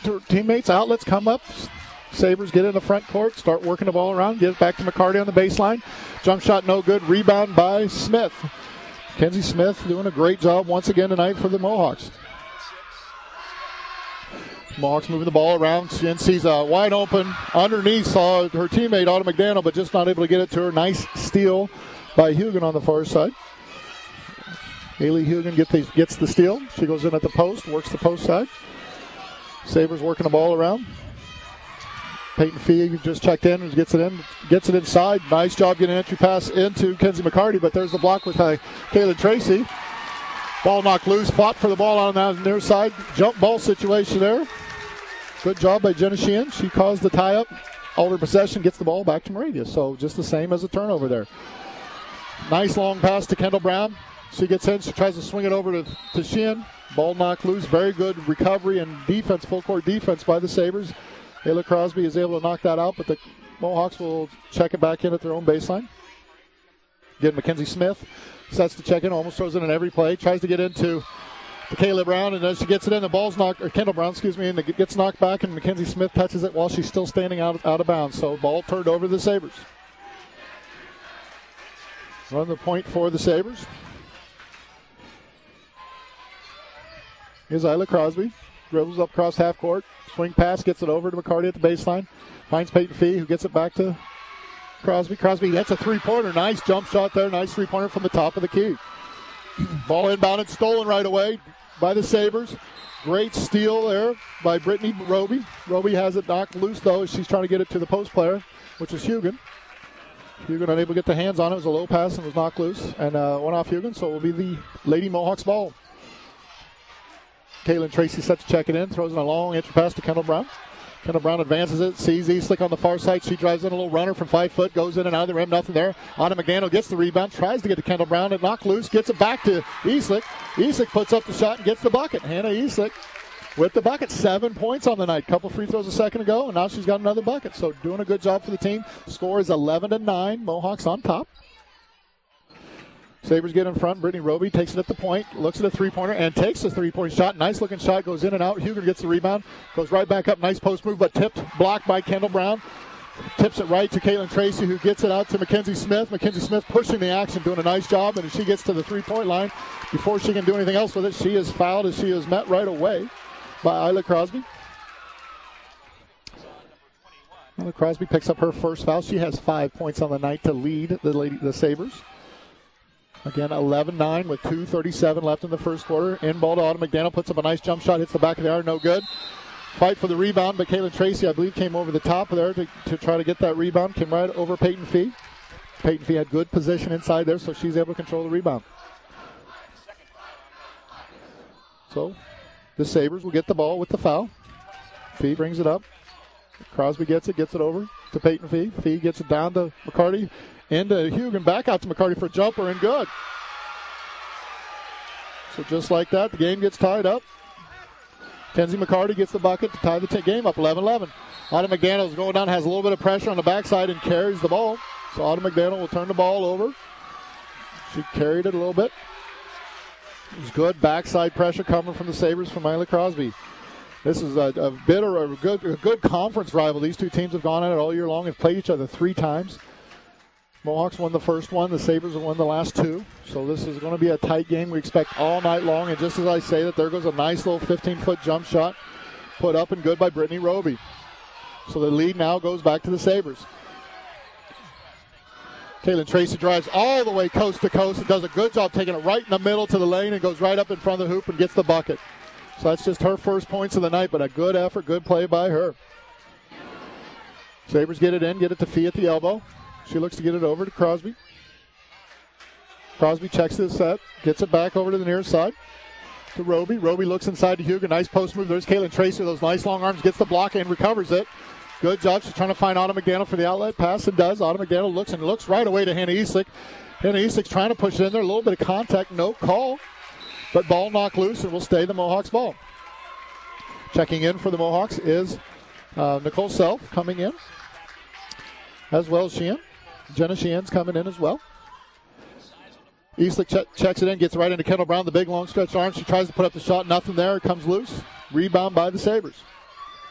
teammates. Outlets come up. Sabres get in the front court, start working the ball around, get it back to McCarty on the baseline. Jump shot no good. Rebound by Smith. Kenzie Smith doing a great job once again tonight for the Mohawks. Mohawks moving the ball around. She sees a wide open underneath. Saw her teammate, Autumn McDaniel, but just not able to get it to her. Nice steal by Hugan on the far side. Haley Hugan gets the steal. She goes in at the post, works the post side. Sabres working the ball around. Peyton Fee just checked in, gets it inside. Nice job getting an entry pass into Kenzie McCarty, but there's the block with Kaylin Tracy. Ball knocked loose, fought for the ball on the near side. Jump ball situation there. Good job by Jenna Sheehan. She caused the tie-up. Alder possession, gets the ball back to Moravia. So just the same as a turnover there. Nice long pass to Kendall Brown. She gets in. She tries to swing it over to Sheehan. Ball knocked loose. Very good recovery and defense, full court defense by the Sabres. Ayla Crosby is able to knock that out, but the Mohawks will check it back in at their own baseline. Again, Mackenzie Smith sets to check in, almost throws it in every play. Tries to get into Kayla Brown, and as she gets it in, the ball's knocked, or Kendall Brown, and it gets knocked back, and Mackenzie Smith touches it while she's still standing out of bounds. So ball turned over to the Sabres. Run the point for the Sabres. Here's Ayla Crosby. Dribbles up across half court. Swing pass, gets it over to McCarty at the baseline. Finds Peyton Fee, who gets it back to Crosby. Crosby, that's a three-pointer. Nice jump shot there. Nice three-pointer from the top of the key. Ball inbounded, stolen right away by the Sabres. Great steal there by Brittany Roby. Roby has it knocked loose, though, as she's trying to get it to the post player, which is Hugan. Hugan unable to get the hands on it. It was a low pass and was knocked loose and went off Hugan, so it will be the Lady Mohawks ball. Kaylin Tracy set to check it in, throws in a long entry pass to Kendall Brown. Kendall Brown advances it, sees Eastlick on the far side. She drives in a little runner from 5 foot, goes in and out of the rim, nothing there. Anna McDaniel gets the rebound, tries to get to Kendall Brown, and knocked loose, gets it back to Eastlick. Eastlick puts up the shot and gets the bucket. Hannah Eastlick with the bucket, 7 points on the night. Couple free throws a second ago, and now she's got another bucket. So doing a good job for the team. Score is 11-9, Mohawks on top. Sabres get in front. Brittany Roby takes it at the point, looks at a three-pointer, and takes a three-point shot. Nice-looking shot, goes in and out. Huger gets the rebound, goes right back up. Nice post move, but tipped, blocked by Kendall Brown. Tips it right to Caitlin Tracy, who gets it out to Mackenzie Smith. Mackenzie Smith pushing the action, doing a nice job, and as she gets to the three-point line, before she can do anything else with it, she is fouled as she is met right away by Ayla Crosby. Ayla Crosby picks up her first foul. She has 5 points on the night to lead the Sabres. Again, 11-9 with 2:37 left in the first quarter. In ball to Autumn McDaniel, puts up a nice jump shot, hits the back of the iron, no good. Fight for the rebound, but Caitlin Tracy, I believe, came over the top there to try to get that rebound. Came right over Peyton Fee. Peyton Fee had good position inside there, so she's able to control the rebound. So the Sabres will get the ball with the foul. Fee brings it up. Crosby gets it over to Peyton Fee. Fee gets it down to McCarty. Into Hugan, back out to McCarty for a jumper, and good. So just like that, the game gets tied up. Kenzie McCarty gets the bucket to tie the game up, 11-11. Autumn McDaniel is going down, has a little bit of pressure on the backside, and carries the ball. So Autumn McDaniel will turn the ball over. She carried it a little bit. It was good backside pressure coming from the Sabres from Ayla Crosby. This is a good conference rival. These two teams have gone at it all year long and played each other 3 times. Mohawks won the first one. The Sabres have won the last 2. So this is going to be a tight game we expect all night long. And just as I say that, there goes a nice little 15-foot jump shot put up and good by Brittany Roby. So the lead now goes back to the Sabres. Caitlin Tracy drives all the way coast to coast and does a good job taking it right in the middle to the lane and goes right up in front of the hoop and gets the bucket. So that's just her first points of the night, but a good effort, good play by her. Sabres get it in, get it to Fee at the elbow. She looks to get it over to Crosby. Crosby checks this set, gets it back over to the near side to Roby. Roby looks inside to Hugo. Nice post move. There's Caitlin Tracy with those nice long arms. Gets the block and recovers it. Good job. She's trying to find Autumn McDaniel for the outlet pass and does. Autumn McDaniel looks right away to Hannah Eastlick. Hannah Eastlick's trying to push it in there. A little bit of contact, no call. But ball knocked loose and will stay the Mohawks ball. Checking in for the Mohawks is Nicole Self coming in, as well as Sheehan. Jenna Sheehan's coming in as well. Eastlick checks it in, gets right into Kendall Brown, the big long stretch arm. She tries to put up the shot, nothing there. It comes loose. Rebound by the Sabres.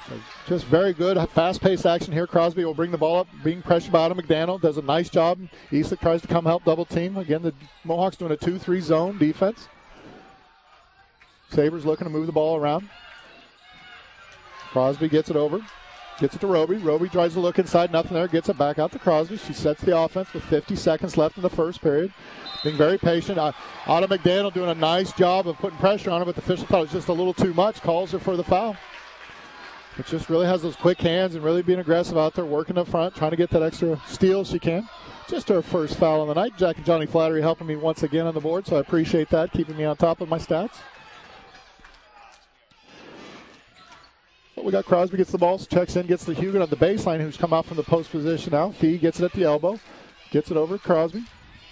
So just very good, fast-paced action here. Crosby will bring the ball up, being pressured by Autumn McDaniel. Does a nice job. Eastlick tries to come help double team. Again, the Mohawks doing a 2-3 zone defense. Sabres looking to move the ball around. Crosby gets it over. Gets it to Roby. Roby tries to look inside. Nothing there. Gets it back out to Crosby. She sets the offense with 50 seconds left in the first period. Being very patient. Autumn McDaniel doing a nice job of putting pressure on her, but the official thought it was just a little too much. Calls her for the foul. It just really has those quick hands and really being aggressive out there, working up front, trying to get that extra steal she can. Just her first foul on the night. Jack and Johnny Flattery helping me once again on the board, so I appreciate that, keeping me on top of my stats. But we got Crosby gets the ball, checks in, gets to Hugan on the baseline, who's come out from the post position now. Fee gets it at the elbow, gets it over to Crosby.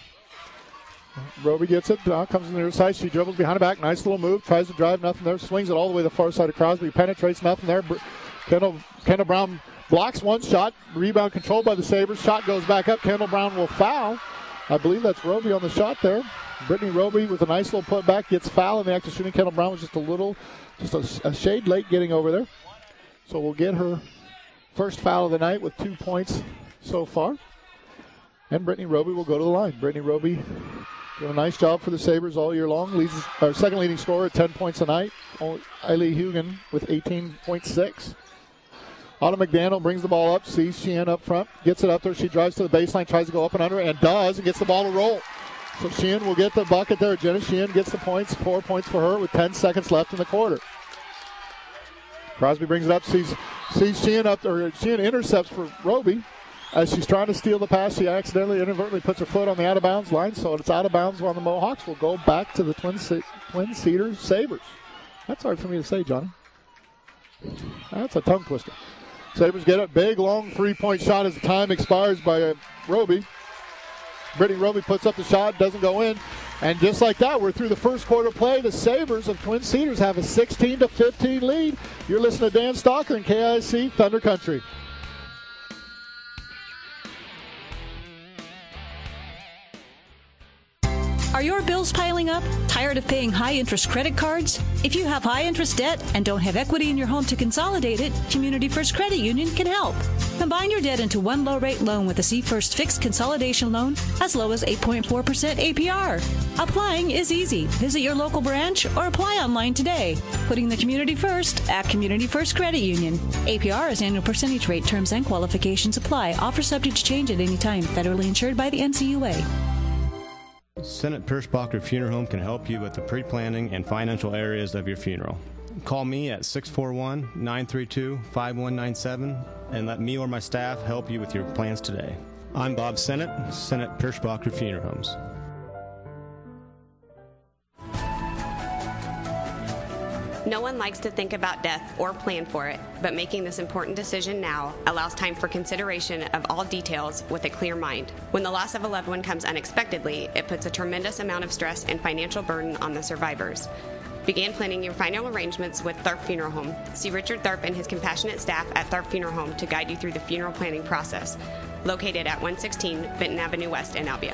Roby gets it, comes on the near side. She dribbles behind the back. Nice little move. Tries to drive, nothing there. Swings it all the way to the far side of Crosby. Penetrates, nothing there. Kendall Brown blocks one shot. Rebound controlled by the Sabres. Shot goes back up. Kendall Brown will foul. I believe that's Roby on the shot there. Brittany Roby with a nice little putback gets foul in the act of shooting. Kendall Brown was just a shade late getting over there. So we'll get her first foul of the night with 2 points so far. And Brittany Roby will go to the line. Brittany Roby doing a nice job for the Sabres all year long. Leads our second leading scorer at 10 points a night. Eileen Hugan with 18.6. Autumn McDaniel brings the ball up, sees Sheehan up front, gets it up there. She drives to the baseline, tries to go up and under, and does, and gets the ball to roll. So Sheehan will get the bucket there. Jenna Sheehan gets the points, 4 points for her with 10 seconds left in the quarter. Crosby brings it up, sees Sheehan up there. Sheehan intercepts for Roby. As she's trying to steal the pass, she accidentally, inadvertently puts her foot on the out-of-bounds line, so it's out of bounds on the Mohawks. Will go back to the Twin Cedars Sabres. That's hard for me to say, Johnny. That's a tongue twister. Sabres get it. Big, long three-point shot as the time expires by Roby. Brittany Roby puts up the shot, doesn't go in. And just like that, we're through the first quarter play. The Sabres of Twin Cedars have a 16-15 lead. You're listening to Dan Stalker in KIC Thunder Country. Are your bills piling up? Tired of paying high-interest credit cards? If you have high-interest debt and don't have equity in your home to consolidate it, Community First Credit Union can help. Combine your debt into one low-rate loan with a C-First fixed consolidation loan as low as 8.4% APR. Applying is easy. Visit your local branch or apply online today. Putting the community first at Community First Credit Union. APR is annual percentage rate. Terms and qualifications apply. Offer subject to change at any time. Federally insured by the NCUA. Senate Perschbacher Funeral Home can help you with the pre-planning and financial areas of your funeral. Call me at 641-932-5197 and let me or my staff help you with your plans today. I'm Bob Sennett, Senate Perschbacher Funeral Homes. No one likes to think about death or plan for it, but making this important decision now allows time for consideration of all details with a clear mind. When the loss of a loved one comes unexpectedly, it puts a tremendous amount of stress and financial burden on the survivors. Begin planning your final arrangements with Tharp Funeral Home. See Richard Tharp and his compassionate staff at Tharp Funeral Home to guide you through the funeral planning process. Located at 116 Benton Avenue West in Albia.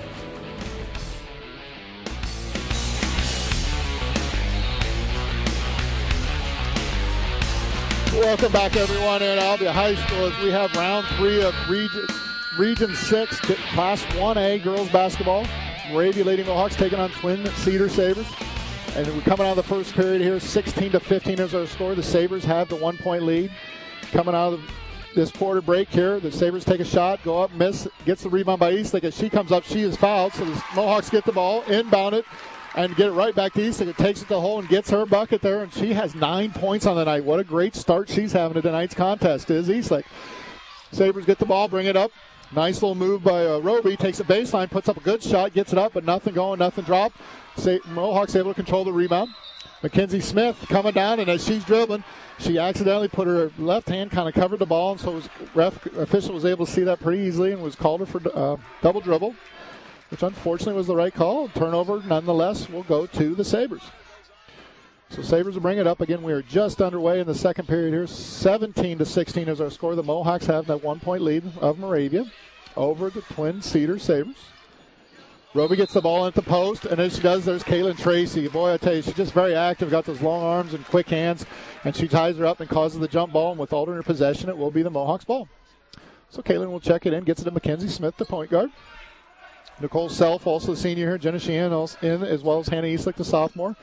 Welcome back, everyone, in Albia High School as we have round 3 of Region 6, Class 1A girls basketball. Moravia Lady Mohawks taking on Twin Cedar Sabres. And we're coming out of the first period here, 16-15 is our score. The Sabres have the 1-point lead. Coming out of this quarter break here, the Sabres take a shot, go up, miss, gets the rebound by Eastlick. As she comes up, she is fouled, so the Mohawks get the ball, inbound it, and get it right back to Eastlick. It takes it to the hole and gets her bucket there, and she has 9 points on the night. What a great start she's having to tonight's contest is Eastlick. Sabres get the ball, bring it up. Nice little move by Roby. Takes a baseline, puts up a good shot, gets it up, but nothing going, nothing dropped. Mohawks able to control the rebound. Mackenzie Smith coming down, and as she's dribbling, she accidentally put her left hand, kind of covered the ball, and so official was able to see that pretty easily and was called her for double dribble, which unfortunately was the right call. Turnover, nonetheless, will go to the Sabres. So Sabres will bring it up. Again, we are just underway in the second period here. 17-16 is our score. The Mohawks have that 1-point lead of Moravia over the Twin Cedar Sabres. Roby gets the ball at the post, and as she does, there's Kaylin Tracy. Boy, I tell you, she's just very active, got those long arms and quick hands, and she ties her up and causes the jump ball, and with alternate possession, it will be the Mohawks' ball. So Kaylin will check it in, gets it to Mackenzie Smith, the point guard. Nicole Self, also the senior here. Jenna Sheehan in, as well as Hannah Eastlick, the sophomore.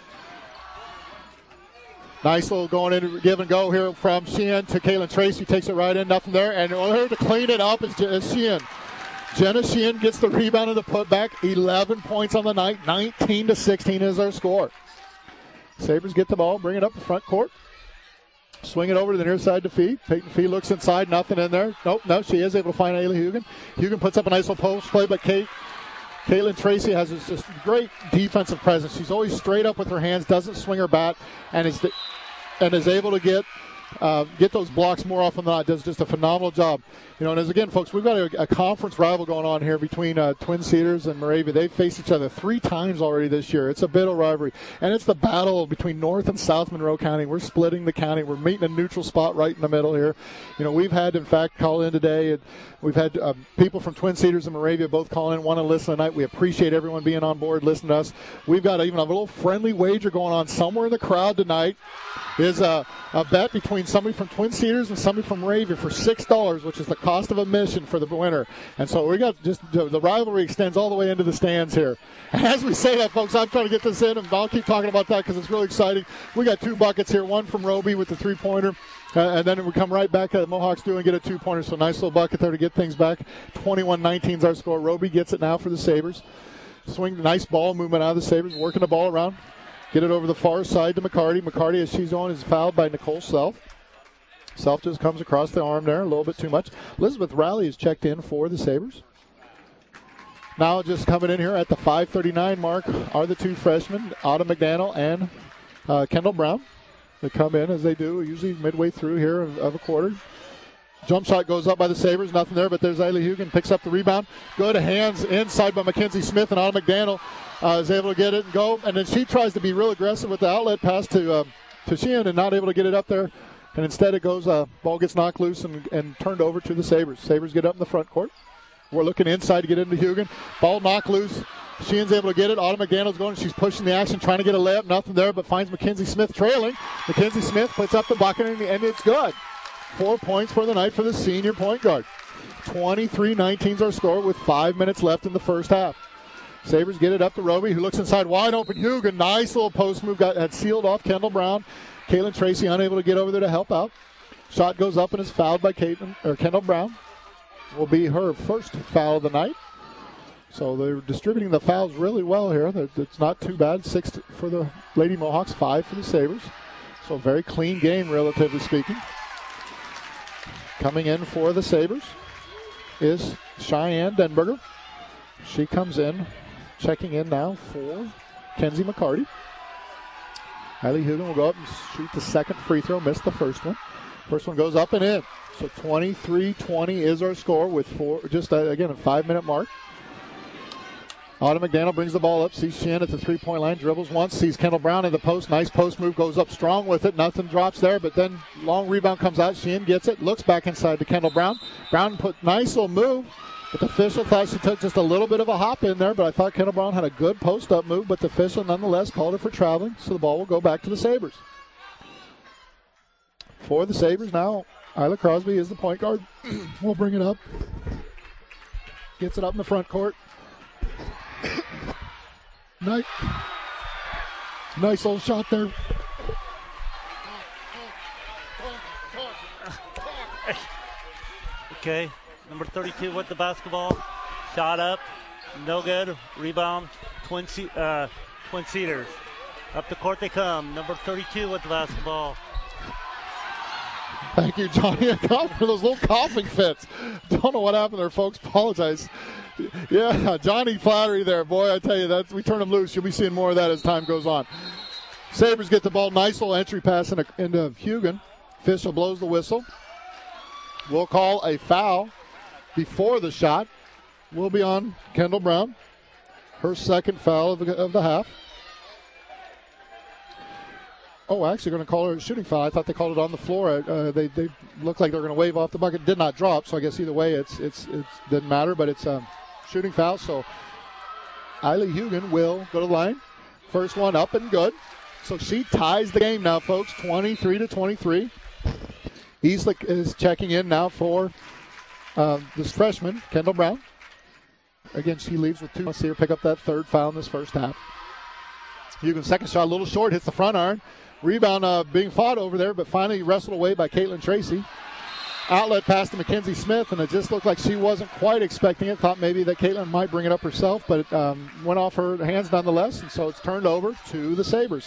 Nice little going in, give and go here from Sheehan to Kaylin Tracy. Takes it right in, nothing there. And here to clean it up is Sheehan. Jenna Sheehan gets the rebound and the putback. 11 points on the night. 19-16 is our score. Sabres get the ball, bring it up the front court. Swing it over to the near side to Fee. Peyton Fee looks inside, nothing in there. Nope, no, she is able to find Ayla Hugan. Hugan puts up a nice little post play, but Caitlin Tracy has this great defensive presence. She's always straight up with her hands, doesn't swing her bat, and is able to get those blocks more often than not. Does just a phenomenal job. You know, and as again, folks, we've got a conference rival going on here between Twin Cedars and Moravia. They've faced each other 3 times already this year. It's a bit of rivalry, and it's the battle between North and South Monroe County. We're splitting the county. We're meeting a neutral spot right in the middle here. You know, we've had, in fact, call in today, and we've had people from Twin Cedars and Moravia both call in, want to listen tonight. We appreciate everyone being on board, listening to us. We've got even a little friendly wager going on somewhere in the crowd tonight. Is a bet between somebody from Twin Cedars and somebody from Moravia for $6, which is the cost of admission for the winner. And so we got just the rivalry extends all the way into the stands here. And as we say that, folks, I'm trying to get this in, and I'll keep talking about that because it's really exciting. We got 2 buckets here, one from Roby with the 3-pointer, and then we come right back at the Mohawks do and get a 2-pointer. So nice little bucket there to get things back. 21-19 is our score. Roby gets it now for the Sabres. Swing, nice ball movement out of the Sabres, working the ball around. Get it over the far side to McCarty. McCarty, as she's on, is fouled by Nicole Self. Self just comes across the arm there a little bit too much. Elizabeth Riley is checked in for the Sabres. Now just coming in here at the 5:39 mark are the 2 freshmen, Autumn McDaniel and Kendall Brown. They come in as they do, usually midway through here of a quarter. Jump shot goes up by the Sabres, nothing there, but there's Ayla Hugan, picks up the rebound. Good hands inside by Mackenzie Smith, and Autumn McDaniel is able to get it and go. And then she tries to be real aggressive with the outlet pass to Sheehan and not able to get it up there. And instead it goes, ball gets knocked loose and turned over to the Sabres. Sabres get up in the front court. We're looking inside to get into Hugan. Ball knocked loose. Sheehan's able to get it. Autumn McDaniel's going. She's pushing the action, trying to get a layup. Nothing there, but finds Mackenzie Smith trailing. Mackenzie Smith puts up the bucket, and it's good. 4 points for the night for the senior point guard. 23-19 is our score with 5 minutes left in the first half. Sabres get it up to Roby, who looks inside, wide open. Hugan, nice little post move, had sealed off Kendall Brown. Kaylin Tracy unable to get over there to help out. Shot goes up and is fouled by Kendall Brown. Will be her first foul of the night. So they're distributing the fouls really well here. It's not too bad. 6 for the Lady Mohawks, 5 for the Sabres. So very clean game, relatively speaking. Coming in for the Sabres is Cheyenne Denberger. She comes in, checking in now for Kenzie McCarty. Ayla Hugan will go up and shoot the second free throw, missed the first one. First one goes up and in. So 23-20 is our score with again, a 5-minute mark. Autumn McDaniel brings the ball up, sees Sheehan at the 3-point line, dribbles once, sees Kendall Brown in the post. Nice post move, goes up strong with it. Nothing drops there, but then long rebound comes out. Sheehan gets it, looks back inside to Kendall Brown. Brown put nice little move, but the official thought she took just a little bit of a hop in there, but I thought Kendall Brown had a good post-up move, but the official nonetheless called it for traveling, so the ball will go back to the Sabres. For the Sabres now, Isla Crosby is the point guard. We'll bring it up. Gets it up in the front court. Nice old shot there. Okay, number 32 with the basketball. Shot up, no good. Rebound, Twin Cedars. Up the court they come. Number 32 with the basketball. Thank you, Johnny. For those little coughing fits. Don't know what happened there, folks. Apologize. Yeah, Johnny Flattery there. Boy, I tell you, we turn him loose. You'll be seeing more of that as time goes on. Sabres get the ball. Nice little entry pass into Hugan. Official blows the whistle. We'll call a foul before the shot. Will be on Kendall Brown. Her second foul of the half. Oh, actually going to call her a shooting foul. I thought they called it on the floor. They looked like they're going to wave off the bucket. Did not drop, so I guess either way it didn't matter, but it's a shooting foul. So Isla Hugan will go to the line. First one up and good. So she ties the game now, folks, 23-23. Eastlick is checking in now for this freshman, Kendall Brown. Again, she leaves with 2. Let's see her pick up that third foul in this first half. Hugan's second shot a little short, hits the front iron. Rebound being fought over there, but finally wrestled away by Caitlin Tracy. Outlet pass to Mackenzie Smith, and it just looked like she wasn't quite expecting it. Thought maybe that Caitlin might bring it up herself, but it went off her hands nonetheless, and so it's turned over to the Sabres.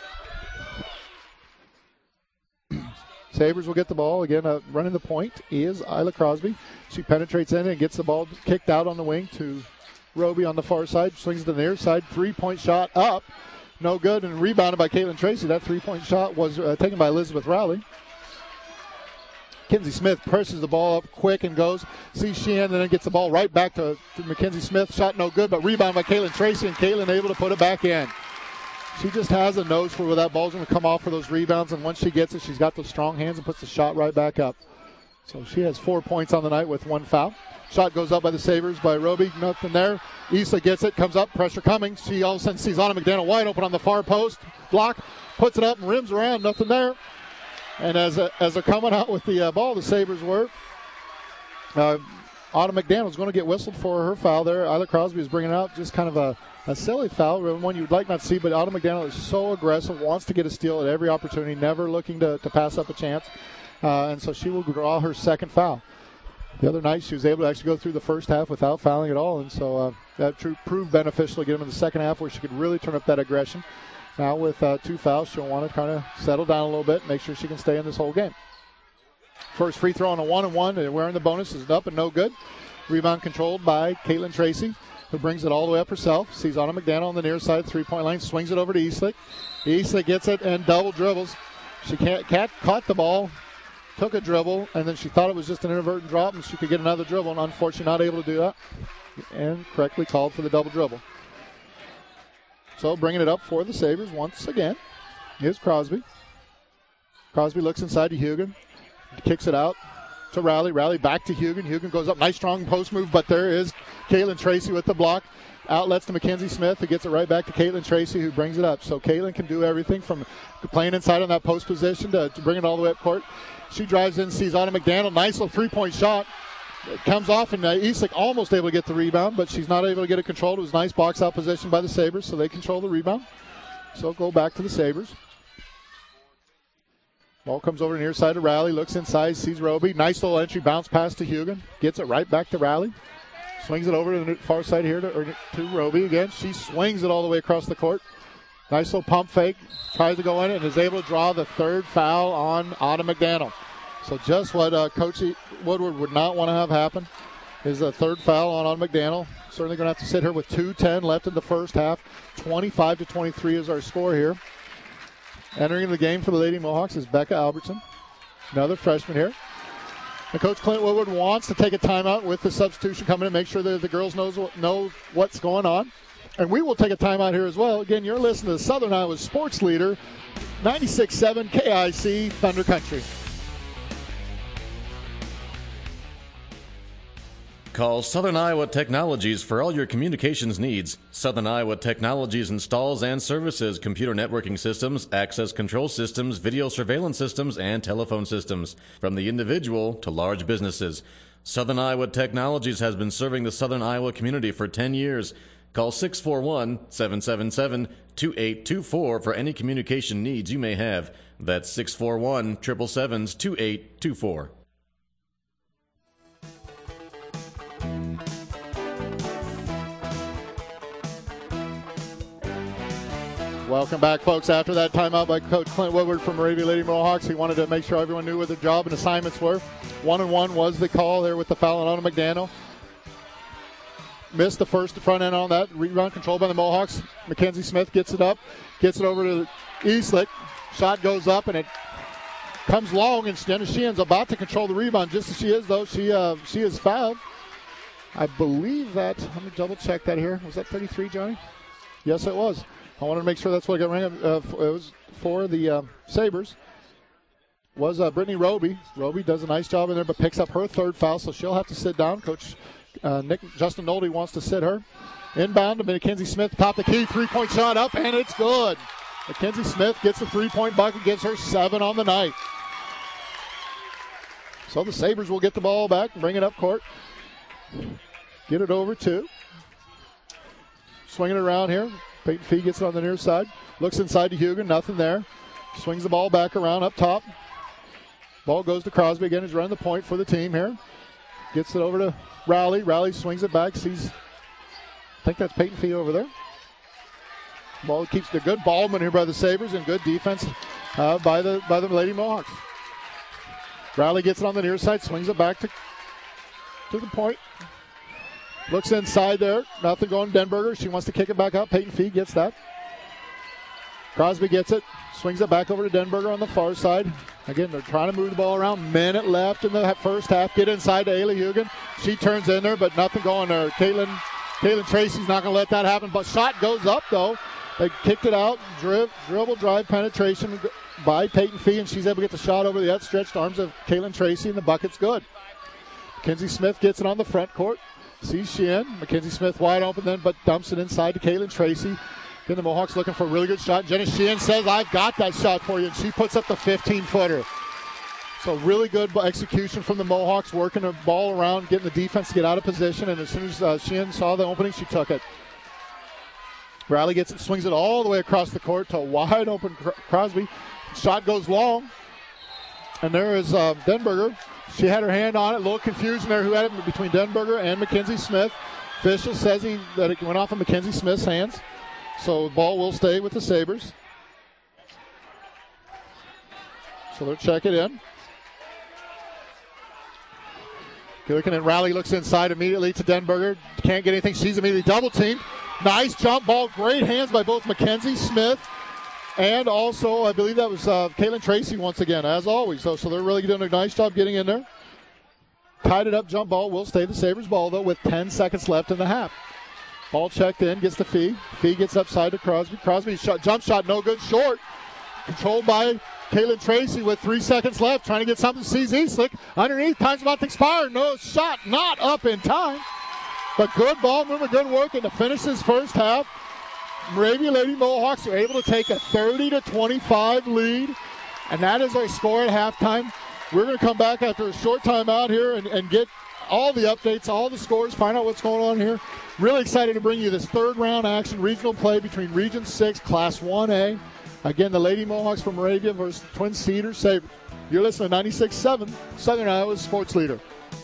Sabres will get the ball. Again, running the point is Isla Crosby. She penetrates in and gets the ball kicked out on the wing to Roby on the far side. Swings to the near side. Three-point shot up. No good, and rebounded by Caitlin Tracy. That three-point shot was taken by Elizabeth Rowley. Mackenzie Smith presses the ball up quick and goes. Sees Sheehan, and then gets the ball right back to Mackenzie Smith. Shot no good, but rebound by Caitlin Tracy, and Caitlin able to put it back in. She just has a nose for where that ball's going to come off for those rebounds, and once she gets it, she's got those strong hands and puts the shot right back up. So she has 4 points on the night with 1 foul. Shot goes up by the Sabres by Roby. Nothing there. Issa gets it, comes up, pressure coming. She all of a sudden sees Anna McDaniel wide open on the far post. Block, puts it up and rims around. Nothing there. And as they're coming out with the ball, the Sabres were. Anna McDaniel's going to get whistled for her foul there. Isla Crosby is bringing out just kind of a silly foul, one you'd like not to see, but Anna McDaniel is so aggressive, wants to get a steal at every opportunity, never looking to pass up a chance. And so she will draw her second foul. The other night she was able to actually go through the first half without fouling at all, and so that proved beneficial to get them in the second half where she could really turn up that aggression. Now with 2 fouls, she'll want to kind of settle down a little bit, make sure she can stay in this whole game. First free throw on a 1-and-1, and wearing the bonus is up and no good. Rebound controlled by Caitlin Tracy, who brings it all the way up herself. Sees Anna McDaniel on the near side, 3-point line, swings it over to Eastlick. Eastlick gets it and double dribbles. She caught the ball, took a dribble, and then she thought it was just an inadvertent drop, and she could get another dribble, and unfortunately not able to do that, and correctly called for the double dribble. So bringing it up for the Sabres once again is Crosby. Crosby looks inside to Hugan, kicks it out to Rowley. Rowley back to Hugan. Hugan goes up. Nice strong post move, but there is Caitlin Tracy with the block. Outlets to Mackenzie Smith, who gets it right back to Caitlin Tracy, who brings it up. So Caitlin can do everything from playing inside on that post position to bring it all the way up court. She drives in, sees Anna McDaniel. Nice little three-point shot. It comes off, and Eastlick almost able to get the rebound, but she's not able to get it controlled. It was nice box-out position by the Sabres, so they control the rebound. So go back to the Sabres. Ball comes over near side to Rowley, looks inside, sees Roby. Nice little entry, bounce pass to Hugan. Gets it right back to Rowley. Swings it over to the far side here to Roby again. She swings it all the way across the court. Nice little pump fake. Tries to go in it and is able to draw the third foul on Anna McDaniel. So just what Coach Woodward would not want to have happen is a third foul on Anna McDaniel. Certainly going to have to sit here with 2:10 left in the first half. 25-23 is our score here. Entering the game for the Lady Mohawks is Becca Albertson, another freshman here. And Coach Clint Woodward wants to take a timeout with the substitution coming in, make sure that the girls know what's going on. And we will take a timeout here as well. Again, you're listening to Southern Iowa's sports leader, 96.7 KIC Thunder Country. Call Southern Iowa Technologies for all your communications needs. Southern Iowa Technologies installs and services computer networking systems, access control systems, video surveillance systems, and telephone systems, from the individual to large businesses. Southern Iowa Technologies has been serving the Southern Iowa community for 10 years. Call 641-777-2824 for any communication needs you may have. That's 641-777-2824. Welcome back, folks. After that timeout by Coach Clint Woodward from Moravia Lady Mohawks, he wanted to make sure everyone knew what their job and assignments were. 1-and-1 was the call there with the foul on Anna McDaniel. Missed the front end on that. Rebound controlled by the Mohawks. Mackenzie Smith gets it up, gets it over to Eastlick. Shot goes up, and it comes long, and Jenna Sheehan's about to control the rebound. Just as she is, though, she is fouled. I believe that, let me double check that here. Was that 33, Johnny? Yes, it was. I wanted to make sure that's what I got ran. It was for the Sabres. Was Brittany Roby. Roby does a nice job in there, but picks up her third foul, so she'll have to sit down. Coach Justin Nolte wants to sit her. Inbound to Mackenzie Smith, top the key, three-point shot up, and it's good. Mackenzie Smith gets the three-point bucket, gets her 7 on the night. So the Sabres will get the ball back and bring it up court. Get it over to. Swinging it around here. Peyton Fee gets it on the near side. Looks inside to Hugen, nothing there. Swings the ball back around up top. Ball goes to Crosby again. He's running the point for the team here. Gets it over to Rowley. Rowley swings it back. Sees, I think that's Peyton Fee over there. Ball keeps the good ball here by the Sabres and good defense by the Lady Mohawks. Rowley gets it on the near side, swings it back to the point. Looks inside there. Nothing going to Denberger. She wants to kick it back out. Peyton Fee gets that. Crosby gets it. Swings it back over to Denberger on the far side. Again, they're trying to move the ball around. Minute left in the first half. Get inside to Ayla Hugen. She turns in there, but nothing going there. Caitlin Tracy's not going to let that happen. But shot goes up, though. They kicked it out. Dribble, drive, penetration by Peyton Fee, and she's able to get the shot over the outstretched arms of Caitlin Tracy, and the bucket's good. Mackenzie Smith gets it on the front court. Sees Sheehan. Mackenzie Smith wide open then, but dumps it inside to Caitlin Tracy. Then the Mohawks looking for a really good shot. Jenna Sheehan says, I've got that shot for you, and she puts up the 15-footer. So really good execution from the Mohawks, working the ball around, getting the defense to get out of position, and as soon as Sheehan saw the opening, she took it. Riley gets it, swings it all the way across the court to a wide open Crosby. Shot goes long, and there is Denberger. She had her hand on it. A little confusion there who had it between Denberger and Mackenzie Smith. Official says that it went off of Mackenzie Smith's hands. So the ball will stay with the Sabres. So they'll check it in. Looking at Rowley, looks inside immediately to Denberger. Can't get anything. She's immediately double teamed. Nice jump ball. Great hands by both Mackenzie Smith and also, I believe that was Caitlin Tracy once again, as always. So they're really doing a nice job getting in there. Tied it up. Jump ball will stay the Sabres ball, though, with 10 seconds left in the half. Ball checked in. Gets to Fee. Fee gets upside to Crosby. Crosby's jump shot, no good, short. Controlled by Caitlin Tracy with 3 seconds left. Trying to get something. Sees Eastlick. Underneath. Time's about to expire. No shot. Not up in time. But good ball movement, good work. And to finish this first half, Moravia Lady Mohawks are able to take a 30-25 lead. And that is our score at halftime. We're going to come back after a short time out here and get all the updates, all the scores, find out what's going on here. Really excited to bring you this third round action regional play between Region 6, Class 1A. Again, the Lady Mohawks from Moravia versus Twin Cedars Sabres. You're listening to 96.7, Southern Iowa's sports leader.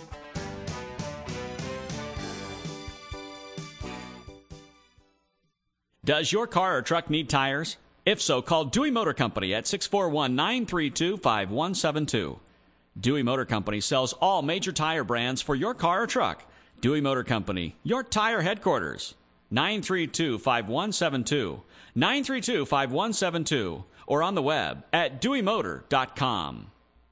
Does your car or truck need tires? If so, call Dewey Motor Company at 641-932-5172. Dewey Motor Company sells all major tire brands for your car or truck. Dewey Motor Company, your tire headquarters. 932-5172. 932-5172. Or on the web at deweymotor.com.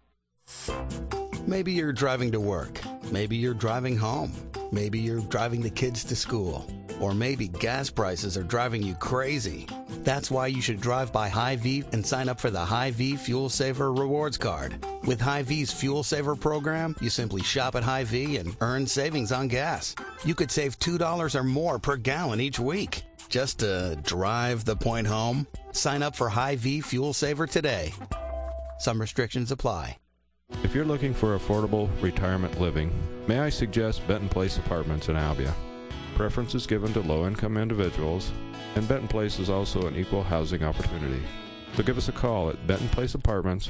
Maybe you're driving to work. Maybe you're driving home. Maybe you're driving the kids to school. Or maybe gas prices are driving you crazy. That's why you should drive by Hy-Vee and sign up for the Hy-Vee Fuel Saver Rewards Card. With Hy-Vee's Fuel Saver program, you simply shop at Hy-Vee and earn savings on gas. You could save $2 or more per gallon each week. Just to drive the point home? Sign up for Hy-Vee Fuel Saver today. Some restrictions apply. If you're looking for affordable retirement living, may I suggest Benton Place Apartments in Albia. Preference is given to low-income individuals, and Benton Place is also an equal housing opportunity. So give us a call at Benton Place Apartments,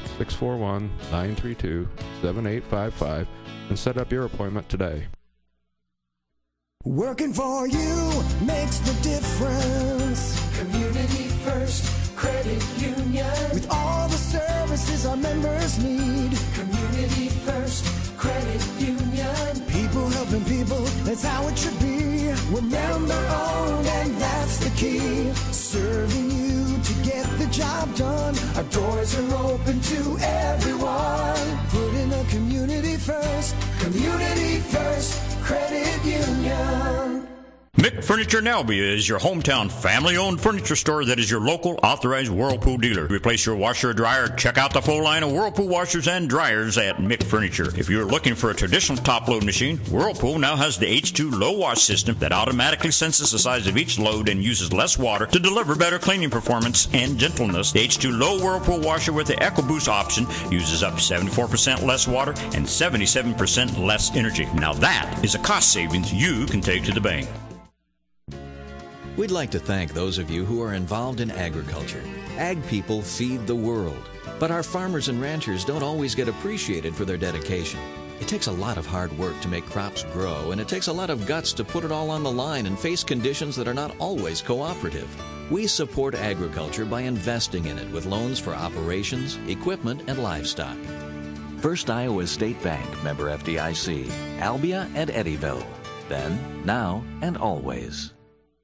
641-932-7855, and set up your appointment today. Working for you makes the difference. Community First Credit Union. With all the services our members need. Community First Credit Union. People helping people, that's how it should be. We're member owned and that's the key. Serving you to get the job done. Our doors are open to everyone. Putting the community first. Community First Credit Union. Mick Mick Furniture in Albia is your hometown family-owned furniture store that is your local authorized Whirlpool dealer. To replace your washer or dryer, check out the full line of Whirlpool washers and dryers at Mick Furniture. If you're looking for a traditional top-load machine, Whirlpool now has the H2 low wash system that automatically senses the size of each load and uses less water to deliver better cleaning performance and gentleness. The H2 low Whirlpool washer with the EcoBoost option uses up to 74% less water and 77% less energy. Now that is a cost savings you can take to the bank. We'd like to thank those of you who are involved in agriculture. Ag people feed the world, but our farmers and ranchers don't always get appreciated for their dedication. It takes a lot of hard work to make crops grow, and it takes a lot of guts to put it all on the line and face conditions that are not always cooperative. We support agriculture by investing in it with loans for operations, equipment, and livestock. First Iowa State Bank, member FDIC, Albia and Eddyville. Then, now, and always.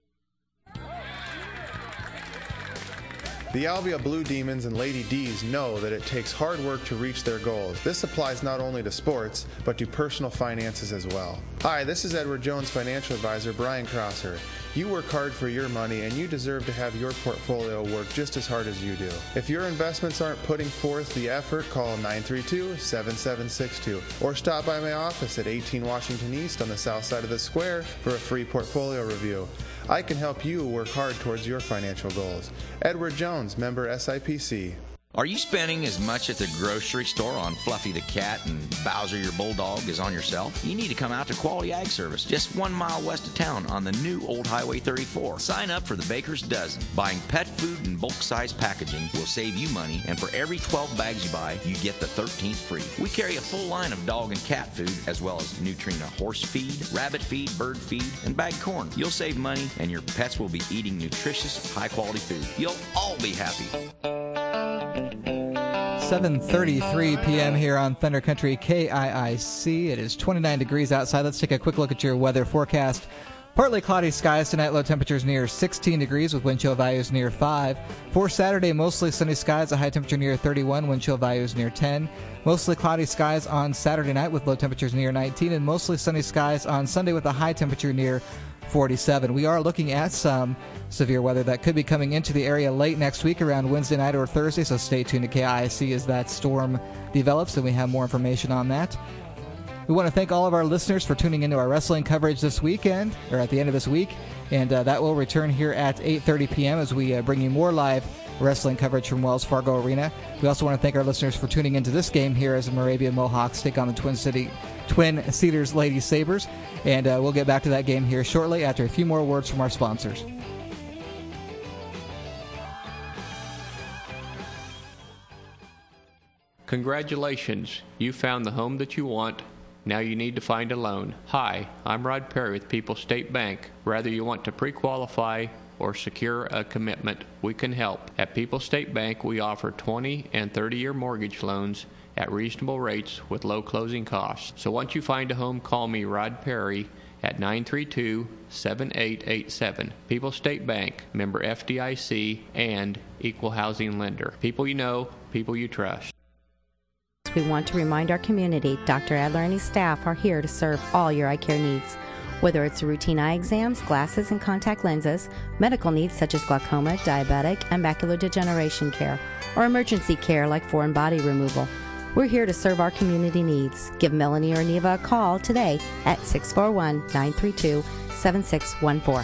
The Albia Blue Demons and Lady D's know that it takes hard work to reach their goals. This applies not only to sports, but to personal finances as well. Hi, this is Edward Jones financial advisor Brian Crosser. You work hard for your money and you deserve to have your portfolio work just as hard as you do. If your investments aren't putting forth the effort, call 932-7762 or stop by my office at 18 Washington East on the south side of the square for a free portfolio review. I can help you work hard towards your financial goals. Edward Jones, member SIPC. Are you spending as much at the grocery store on Fluffy the cat and Bowser your bulldog as on yourself? You need to come out to Quality Ag Service, just 1 mile west of town on the new Old Highway 34. Sign up for the Baker's Dozen. Buying pet food and bulk size packaging will save you money, and for every 12 bags you buy, you get the 13th free. We carry a full line of dog and cat food, as well as Nutrina horse feed, rabbit feed, bird feed, and bagged corn. You'll save money, and your pets will be eating nutritious, high-quality food. You'll all be happy. 7:33 p.m. here on Thunder Country KIIC. It is 29 degrees outside. Let's take a quick look at your weather forecast. Partly cloudy skies tonight, low temperatures near 16 degrees with wind chill values near 5. For Saturday, mostly sunny skies, a high temperature near 31, wind chill values near 10. Mostly cloudy skies on Saturday night with low temperatures near 19, and mostly sunny skies on Sunday with a high temperature near 47. We are looking at some severe weather that could be coming into the area late next week around Wednesday night or Thursday, so stay tuned to KIIC as that storm develops and we have more information on that. We want to thank all of our listeners for tuning into our wrestling coverage this weekend, or at the end of this week, and that will return here at 8:30 p.m. as we bring you more live wrestling coverage from Wells Fargo Arena. We also want to thank our listeners for tuning into this game here as the Moravia Mohawks take on the Twin Cedars Lady Sabres, and we'll get back to that game here shortly after a few more words from our sponsors. Congratulations, you found the home that you want. Now you need to find a loan. Hi, I'm Rod Perry with People's State Bank. Whether you want to pre-qualify or secure a commitment, we can help. At People's State Bank, we offer 20 and 30-year mortgage loans at reasonable rates with low closing costs. So once you find a home, call me, Rod Perry, at 932-7887. People's State Bank, member FDIC, and equal housing lender. People you know, people you trust. We want to remind our community, Dr. Adler and his staff are here to serve all your eye care needs. Whether it's routine eye exams, glasses and contact lenses, medical needs such as glaucoma, diabetic, and macular degeneration care, or emergency care like foreign body removal, we're here to serve our community needs. Give Melanie or Neva a call today at 641-932-7614.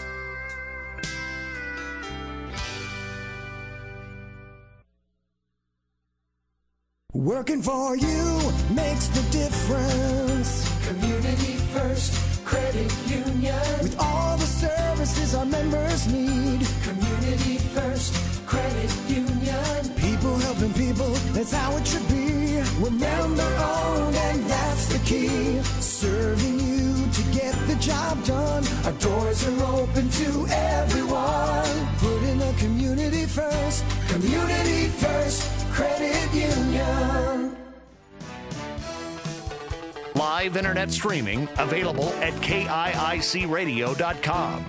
Working for you makes the difference. Community First Credit Union. With all the services our members need. Community First Credit Union. People helping people, that's how it should be. We're member owned and that's the key. Serving you to get the job done. Our doors are open to everyone. Putting the community first. Community First Credit Union. Live internet streaming available at KIICradio.com.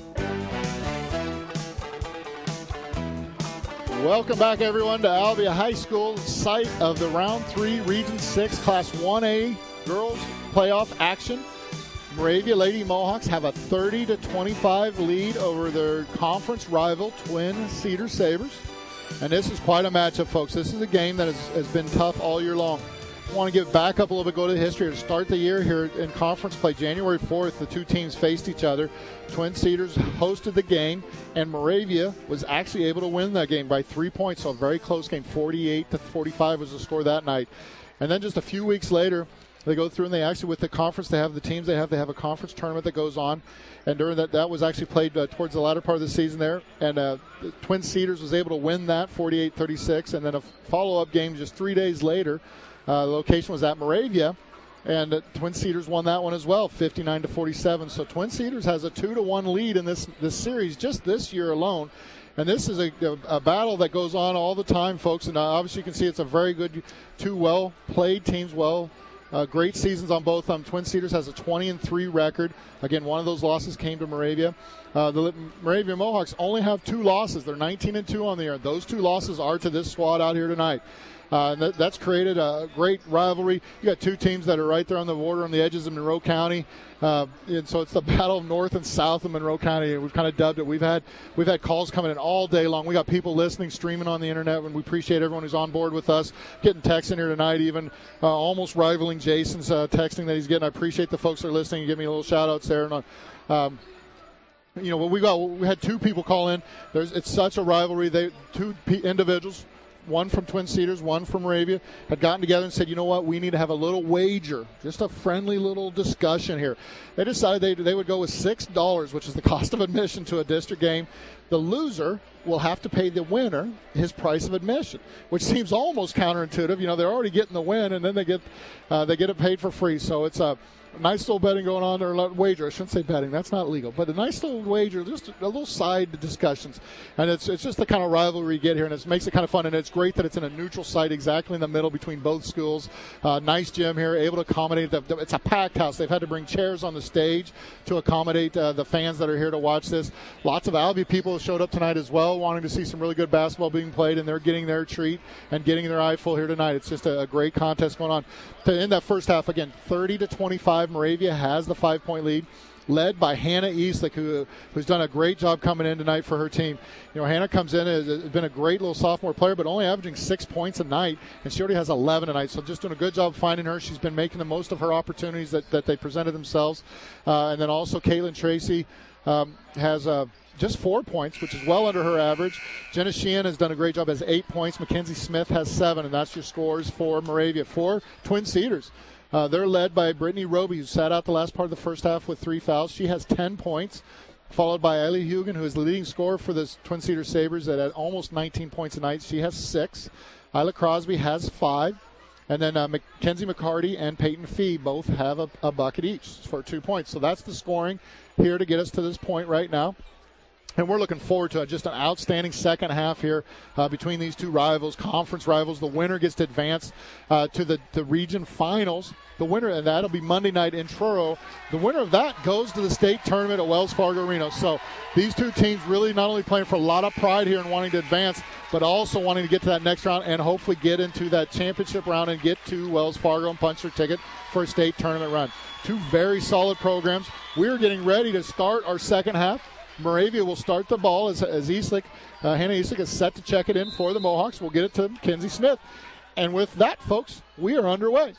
Welcome back, everyone, to Albia High School, site of the Round 3 Region 6 Class 1A Girls Playoff action. Moravia Lady Mohawks have a 30-25 lead over their conference rival Twin Cedar Sabres. And this is quite a matchup, folks. This is a game that has been tough all year long. I want to get back up a little bit, go to the history. To start the year here in conference play, January 4th, the two teams faced each other. Twin Cedars hosted the game, and Moravia was actually able to win that game by 3 points. So a very close game, 48-45 was the score that night. And then just a few weeks later, they go through and they actually, with the conference, they have the teams they have a conference tournament that goes on. And during that was actually played towards the latter part of the season there. And the Twin Cedars was able to win that 48-36. And then a follow-up game just 3 days later. The location was at Moravia. And Twin Cedars won that one as well, 59-47. So Twin Cedars has a 2-1 lead in this series just this year alone. And this is a battle that goes on all the time, folks. And obviously you can see it's a very good, two well-played teams, great seasons on both. Twin Cedars has a 20-3 record. Again, one of those losses came to Moravia. The Moravia Mohawks only have 2 losses. They're 19-2 on the year. Those 2 losses are to this squad out here tonight. And that's created a great rivalry. You got 2 teams that are right there on the border, on the edges of Monroe County, and so it's the battle of north and south of Monroe County. We've kind of dubbed it. We've had calls coming in all day long. We got people listening, streaming on the internet, and we appreciate everyone who's on board with us. Getting texts in here tonight, even almost rivaling Jason's texting that he's getting. I appreciate the folks that are listening and give me a little shout outs there. And we had 2 people call in. It's such a rivalry. 2 individuals. One from Twin Cedars, one from Moravia, had gotten together and said, you know what, we need to have a little wager, just a friendly little discussion here. They decided they would go with $6, which is the cost of admission to a district game. The loser will have to pay the winner his price of admission, which seems almost counterintuitive. They're already getting the win, and then they get it paid for free. So it's a nice little betting going on there, a wager. I shouldn't say betting. That's not legal. But a nice little wager, just a little side discussions. And it's just the kind of rivalry you get here, and it makes it kind of fun. And it's great that it's in a neutral site exactly in the middle between both schools. Nice gym here, able to accommodate. It's a packed house. They've had to bring chairs on the stage to accommodate the fans that are here to watch this. Lots of Albia people showed up tonight as well, wanting to see some really good basketball being played, and they're getting their treat and getting their eye full here tonight. It's just a great contest going on. To end that first half, again, 30-25, Moravia has the 5-point lead, led by Hannah Eastlick, who's done a great job coming in tonight for her team. Hannah comes in, has been a great little sophomore player, but only averaging 6 points a night, and she already has 11 tonight, so just doing a good job finding her. She's been making the most of her opportunities that they presented themselves. And then also Caitlin Tracy has just 4 points, which is well under her average. Jenna Sheehan has done a great job, has 8 points. Mackenzie Smith has 7, and that's your scores for Moravia. For Twin Cedars, they're led by Brittany Roby, who sat out the last part of the first half with 3 fouls. She has 10 points, followed by Ellie Hugan, who is the leading scorer for the Twin Cedars Sabres at almost 19 points a night. She has 6. Isla Crosby has 5. And then Mackenzie McCarty and Peyton Fee both have a bucket each for 2 points. So that's the scoring here to get us to this point right now. And we're looking forward to just an outstanding second half here between these 2 rivals, conference rivals. The winner gets to advance to the region finals. The winner, and that'll be Monday night in Truro. The winner of that goes to the state tournament at Wells Fargo Arena. So these 2 teams really not only playing for a lot of pride here and wanting to advance, but also wanting to get to that next round and hopefully get into that championship round and get to Wells Fargo and punch their ticket for a state tournament run. 2 very solid programs. We're getting ready to start our second half. Moravia will start the ball as Eastlick, Hannah Eastlick is set to check it in for the Mohawks. We'll get it to Mackenzie Smith. And with that, folks, we are underway.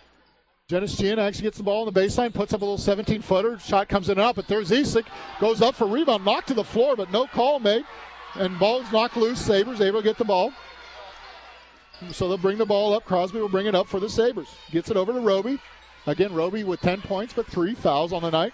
Jenna Sheehan actually gets the ball on the baseline, puts up a little 17-footer. Shot comes in and out, but there's Eastlick. Goes up for rebound, knocked to the floor, but no call made. And ball's knocked loose. Sabres able to get the ball. So they'll bring the ball up. Crosby will bring it up for the Sabres. Gets it over to Roby. Again, Roby with 10 points, but 3 fouls on the night.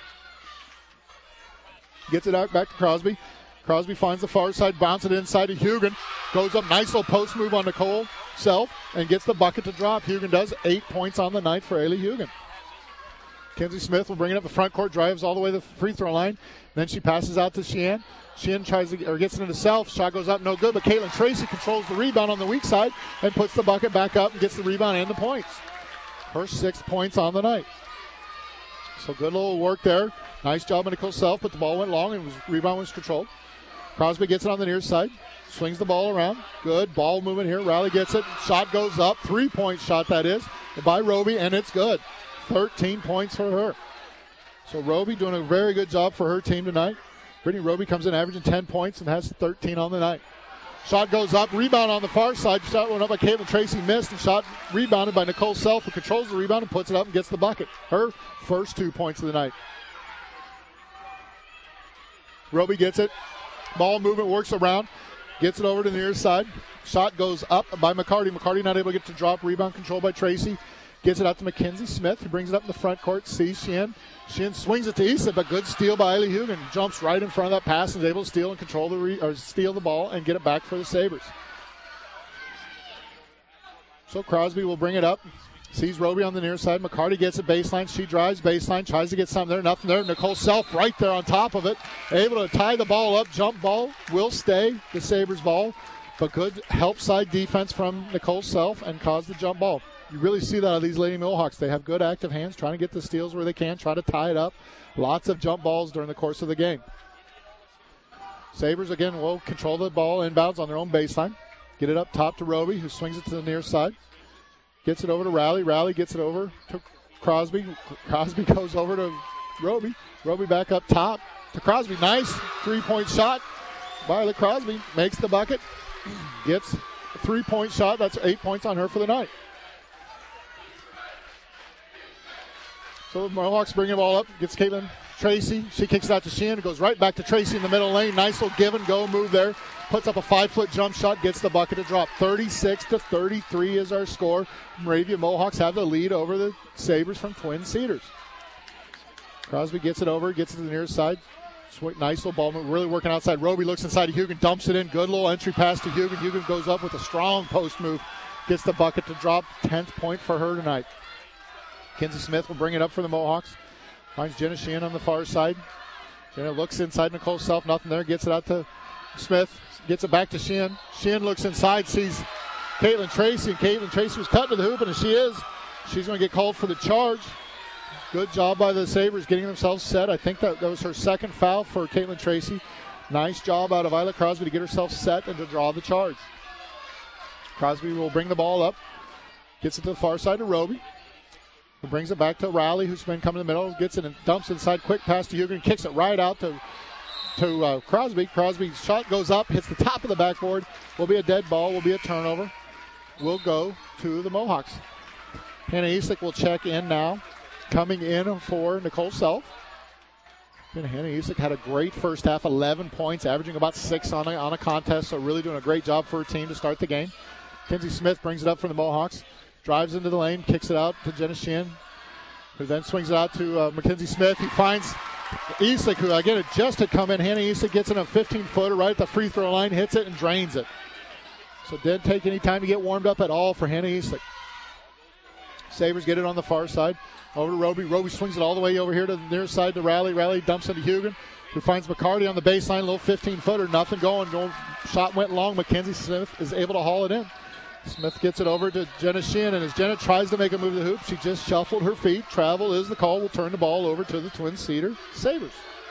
Gets it out back to Crosby. Crosby finds the far side, bounces it inside to Hugan. Goes up, nice little post move on Nicole Self, and gets the bucket to drop. Hugan does 8 points on the night for Ailey Hugan. Kenzie Smith will bring it up the front court, drives all the way to the free throw line. Then she passes out to Sheehan. Sheehan gets it into Self. Shot goes up, no good, but Caitlin Tracy controls the rebound on the weak side and puts the bucket back up and gets the rebound and the points. Her 6 points on the night. So good little work there. Nice job of Nicole Self, but the ball went long and rebound was controlled. Crosby gets it on the near side. Swings the ball around. Good ball movement here. Riley gets it. Shot goes up. 3-point shot that is by Roby, and it's good. 13 points for her. So Roby doing a very good job for her team tonight. Brittany Roby comes in averaging 10 points and has 13 on the night. Shot goes up, rebound on the far side. Shot went up by Caitlin Tracy, missed, and shot rebounded by Nicole Self, who controls the rebound and puts it up and gets the bucket. Her first 2 points of the night. Roby gets it. Ball movement, works around, gets it over to the near side. Shot goes up by McCarty. McCarty not able to get to drop. Rebound controlled by Tracy. Gets it out to Mackenzie Smith, who brings it up in the front court. Sees Sheehan. Sheehan swings it to Issa, but good steal by Eiley Hugan. Jumps right in front of that pass and is able to steal and control steal the ball and get it back for the Sabres. So Crosby will bring it up. Sees Roby on the near side. McCarty gets it baseline. She drives baseline. Tries to get something there. Nothing there. Nicole Self right there on top of it. Able to tie the ball up. Jump ball will stay the Sabres ball. But good help side defense from Nicole Self and cause the jump ball. You really see that out of these Lady Mohawks. They have good active hands, trying to get the steals where they can, try to tie it up. Lots of jump balls during the course of the game. Sabres, again, will control the ball inbounds on their own baseline. Get it up top to Roby, who swings it to the near side. Gets it over to Raleigh. Raleigh gets it over to Crosby. Crosby goes over to Roby. Roby back up top to Crosby. Nice three-point shot. Violet Crosby makes the bucket. Gets a three-point shot. That's 8 points on her for the night. So the Mohawks bring the ball up. Gets Caitlin Tracy. She kicks it out to Sheehan. It goes right back to Tracy in the middle lane. Nice little give and go move there. Puts up a 5-foot jump shot. Gets the bucket to drop. 36-33 is our score. Moravia Mohawks have the lead over the Sabres from Twin Cedars. Crosby gets it over. Gets it to the near side. Nice little ball move. Really working outside. Roby looks inside to Hugan. Dumps it in. Good little entry pass to Hugan. Hugan goes up with a strong post move. Gets the bucket to drop. 10th point for her tonight. Kenzie Smith will bring it up for the Mohawks. Finds Jenna Sheehan on the far side. Jenna looks inside Nicole Self. Nothing there. Gets it out to Smith. Gets it back to Sheehan. Sheehan looks inside. Sees Caitlin Tracy. And Caitlin Tracy was cutting to the hoop. And she's going to get called for the charge. Good job by the Sabres getting themselves set. I think that was her second foul for Caitlin Tracy. Nice job out of Violet Crosby to get herself set and to draw the charge. Crosby will bring the ball up. Gets it to the far side to Roby. Who brings it back to Raleigh, who's been coming in the middle, gets it and dumps inside. Quick pass to Hugan, kicks it right out to Crosby. Crosby's shot goes up, hits the top of the backboard. Will be a dead ball, will be a turnover. Will go to the Mohawks. Hannah Eastlick will check in now. Coming in for Nicole Self. And Hannah Eastlick had a great first half, 11 points, averaging about 6 on a contest, so really doing a great job for her team to start the game. Kenzie Smith brings it up for the Mohawks. Drives into the lane, kicks it out to Jenna Sheehan, who then swings it out to Mackenzie Smith. He finds Eastlick, who again just had come in. Hannah Eastlick gets in a 15-footer right at the free throw line, hits it and drains it. So didn't take any time to get warmed up at all for Hannah Eastlick. Sabres get it on the far side. Over to Roby. Roby swings it all the way over here to the near side to Raleigh. Raleigh dumps into Hugan, who finds McCarty on the baseline, a little 15-footer, nothing going. Shot went long. Mackenzie Smith is able to haul it in. Smith gets it over to Jenna Sheehan, and as Jenna tries to make a move to the hoop, she just shuffled her feet. Travel is the call. Will turn the ball over to the Twin Cedar Sabres.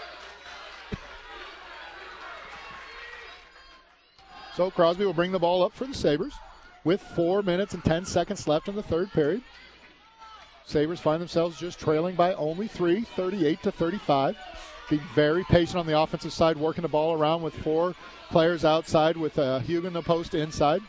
So Crosby will bring the ball up for the Sabres with 4 minutes and 10 seconds left in the third period. Sabres find themselves just trailing by only 3, 38-35. Being very patient on the offensive side, working the ball around with 4 players outside with Hugan the post inside.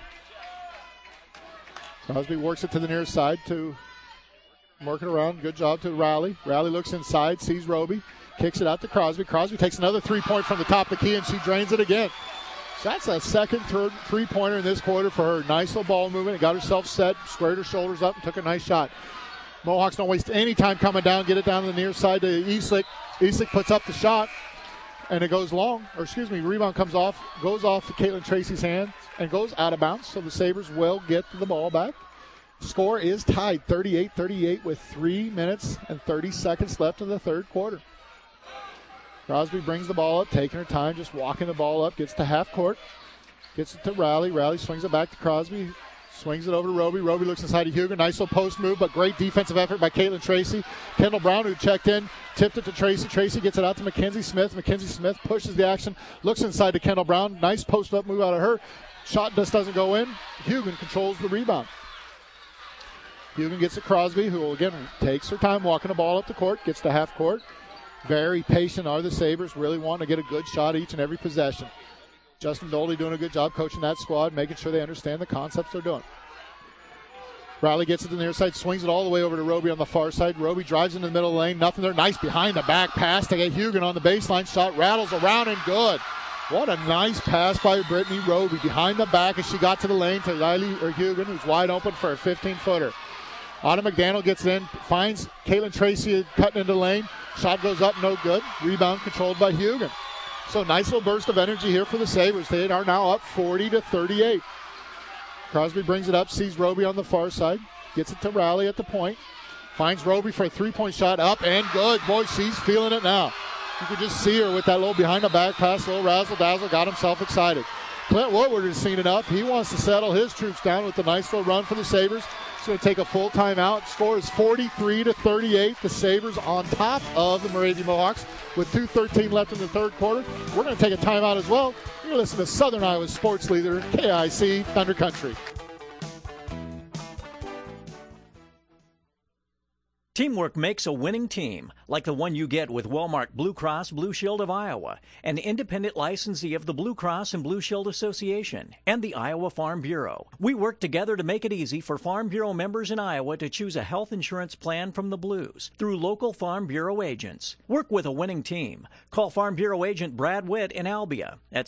Crosby works it to the near side to work it around. Good job to Raleigh. Raleigh looks inside, sees Roby, kicks it out to Crosby. Crosby takes another three-point from the top of the key, and she drains it again. So that's a second, third three-pointer in this quarter for her. Nice little ball movement. Got herself set, squared her shoulders up, and took a nice shot. Mohawks don't waste any time coming down. Get it down to the near side to Eastlick. Eastlick puts up the shot, and it goes long. Rebound comes off, goes off to Caitlin Tracy's hand, and goes out of bounds. So the Sabres will get the ball back. Score is tied 38-38 with 3 minutes and 30 seconds left in the third quarter. Crosby brings the ball up, taking her time, just walking the ball up, gets to half court, gets it to Raleigh. Raleigh swings it back to Crosby. Swings it over to Roby. Roby looks inside to Hugan. Nice little post move, but great defensive effort by Caitlin Tracy. Kendall Brown, who checked in, tipped it to Tracy. Tracy gets it out to Mackenzie Smith. Mackenzie Smith pushes the action, looks inside to Kendall Brown. Nice post-up move out of her. Shot just doesn't go in. Hugan controls the rebound. Hugan gets to Crosby, who again takes her time walking the ball up the court, gets to half court. Very patient are the Sabres, really wanting to get a good shot each and every possession. Justin Doldy doing a good job coaching that squad, making sure they understand the concepts they're doing. Riley gets it to the near side, swings it all the way over to Roby on the far side. Roby drives into the middle lane, nothing there. Nice behind the back pass to get Hugan on the baseline. Shot rattles around and good. What a nice pass by Brittany Roby behind the back as she got to the lane to Hugan, who's wide open for a 15-footer. Autumn McDaniel gets it in, finds Caitlin Tracy cutting into the lane. Shot goes up, no good. Rebound controlled by Hugan. So nice little burst of energy here for the Sabres. They are now up 40-38. Crosby brings it up, sees Roby on the far side, gets it to Riley at the point, finds Roby for a three-point shot, up and good. Boy, she's feeling it now. You could just see her with that little behind-the-back pass, little razzle-dazzle, got himself excited. Clint Woodward has seen enough. He wants to settle his troops down with a nice little run for the Sabres. He's going to take a full timeout. Score is 43-38. The Sabres on top of the Moravia Mohawks with 2:13 left in the third quarter. We're going to take a timeout as well. You're listening to Southern Iowa sports leader, KIC Thunder Country. Teamwork makes a winning team, like the one you get with Wellmark Blue Cross Blue Shield of Iowa, an independent licensee of the Blue Cross and Blue Shield Association and the Iowa Farm Bureau. We work together to make it easy for Farm Bureau members in Iowa to choose a health insurance plan from the Blues through local Farm Bureau agents. Work with a winning team. Call Farm Bureau agent Brad Witt in Albia at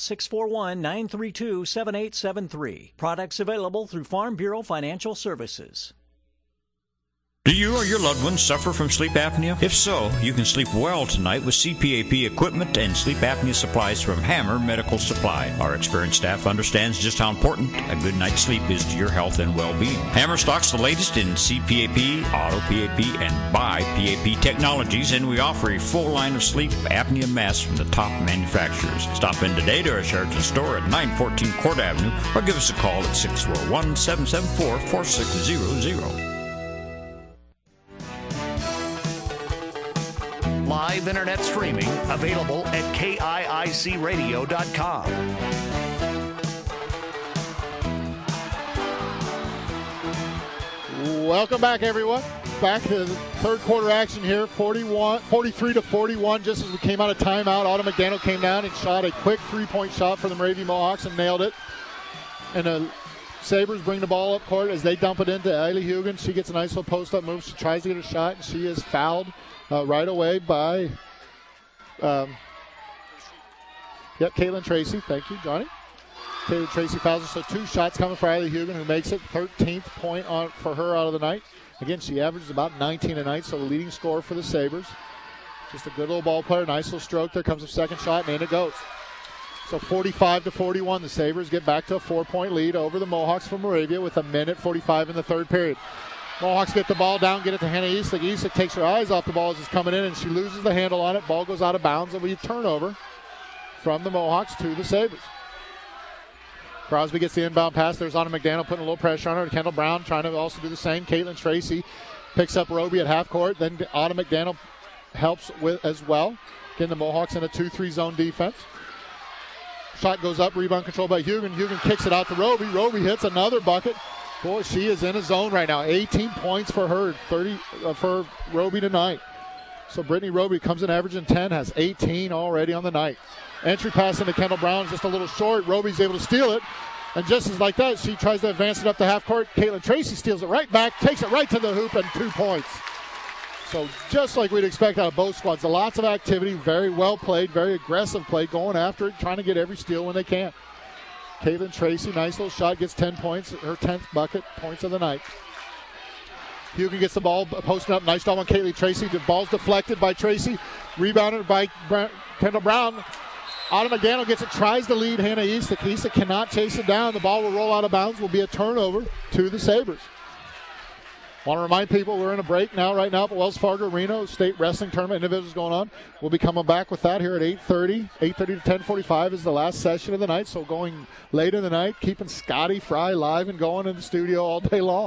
641-932-7873. Products available through Farm Bureau Financial Services. Do you or your loved ones suffer from sleep apnea? If so, you can sleep well tonight with CPAP equipment and sleep apnea supplies from Hammer Medical Supply. Our experienced staff understands just how important a good night's sleep is to your health and well-being. Hammer stocks the latest in CPAP, Auto PAP, and BiPAP technologies, and we offer a full line of sleep apnea masks from the top manufacturers. Stop in today to our Sheraton store at 914 Court Avenue or give us a call at 641-774-4600. Live internet streaming available at KIICradio.com. Welcome back, everyone. Back to the third quarter action here, 43-41. Just as we came out of timeout, Autumn McDaniel came down and shot a quick three-point shot for the Moravia Mohawks and nailed it. And the Sabres bring the ball up court as they dump it into Eiley Hugan. She gets a nice little post-up move. She tries to get a shot, and she is fouled right away by Caitlin Tracy. Thank you, Johnny. Caitlin Tracy fouls her, so two shots coming for Eiley Hugan, who makes it 13th point for her out of the night. Again, she averages about 19 a night, so the leading scorer for the Sabres. Just a good little ball player, nice little stroke. There comes a second shot, and in it goes. So 45-41, the Sabres get back to a 4-point lead over the Mohawks from Moravia with 1:45 in the third period. Mohawks get the ball down, get it to Hannah Isak. Isak takes her eyes off the ball as it's coming in, and she loses the handle on it. Ball goes out of bounds, and we turnover from the Mohawks to the Sabres. Crosby gets the inbound pass. There's Autumn McDaniel putting a little pressure on her. Kendall Brown trying to also do the same. Caitlin Tracy picks up Roby at half court. Then Autumn McDaniel helps with as well, getting the Mohawks in a 2-3 zone defense. Shot goes up, rebound controlled by Hugan. Hugan kicks it out to Roby. Roby hits another bucket. Boy, she is in a zone right now. 18 points for her, 30 for Roby tonight. So Brittany Roby comes in averaging 10, has 18 already on the night. Entry pass into Kendall Brown, just a little short. Roby's able to steal it. And just as like that, she tries to advance it up to half court. Caitlin Tracy steals it right back, takes it right to the hoop, and 2 points. So just like we'd expect out of both squads, lots of activity, very well played, very aggressive play, going after it, trying to get every steal when they can. Caitlin Tracy, nice little shot, gets 10 points, her 10th bucket, points of the night. Hugan gets the ball, posting up, nice job on Caitlin Tracy. The ball's deflected by Tracy, rebounded by Kendall Brown. Autumn McDaniel gets it, tries to lead Hannah Isak. Isak cannot chase it down. The ball will roll out of bounds, will be a turnover to the Sabres. Want to remind people we're in a break now, right now at Wells Fargo Arena. State Wrestling Tournament individuals going on. We'll be coming back with that here at 8:30. 8:30 to 10:45 is the last session of the night. So going late in the night, keeping Scotty Fry live and going in the studio all day long.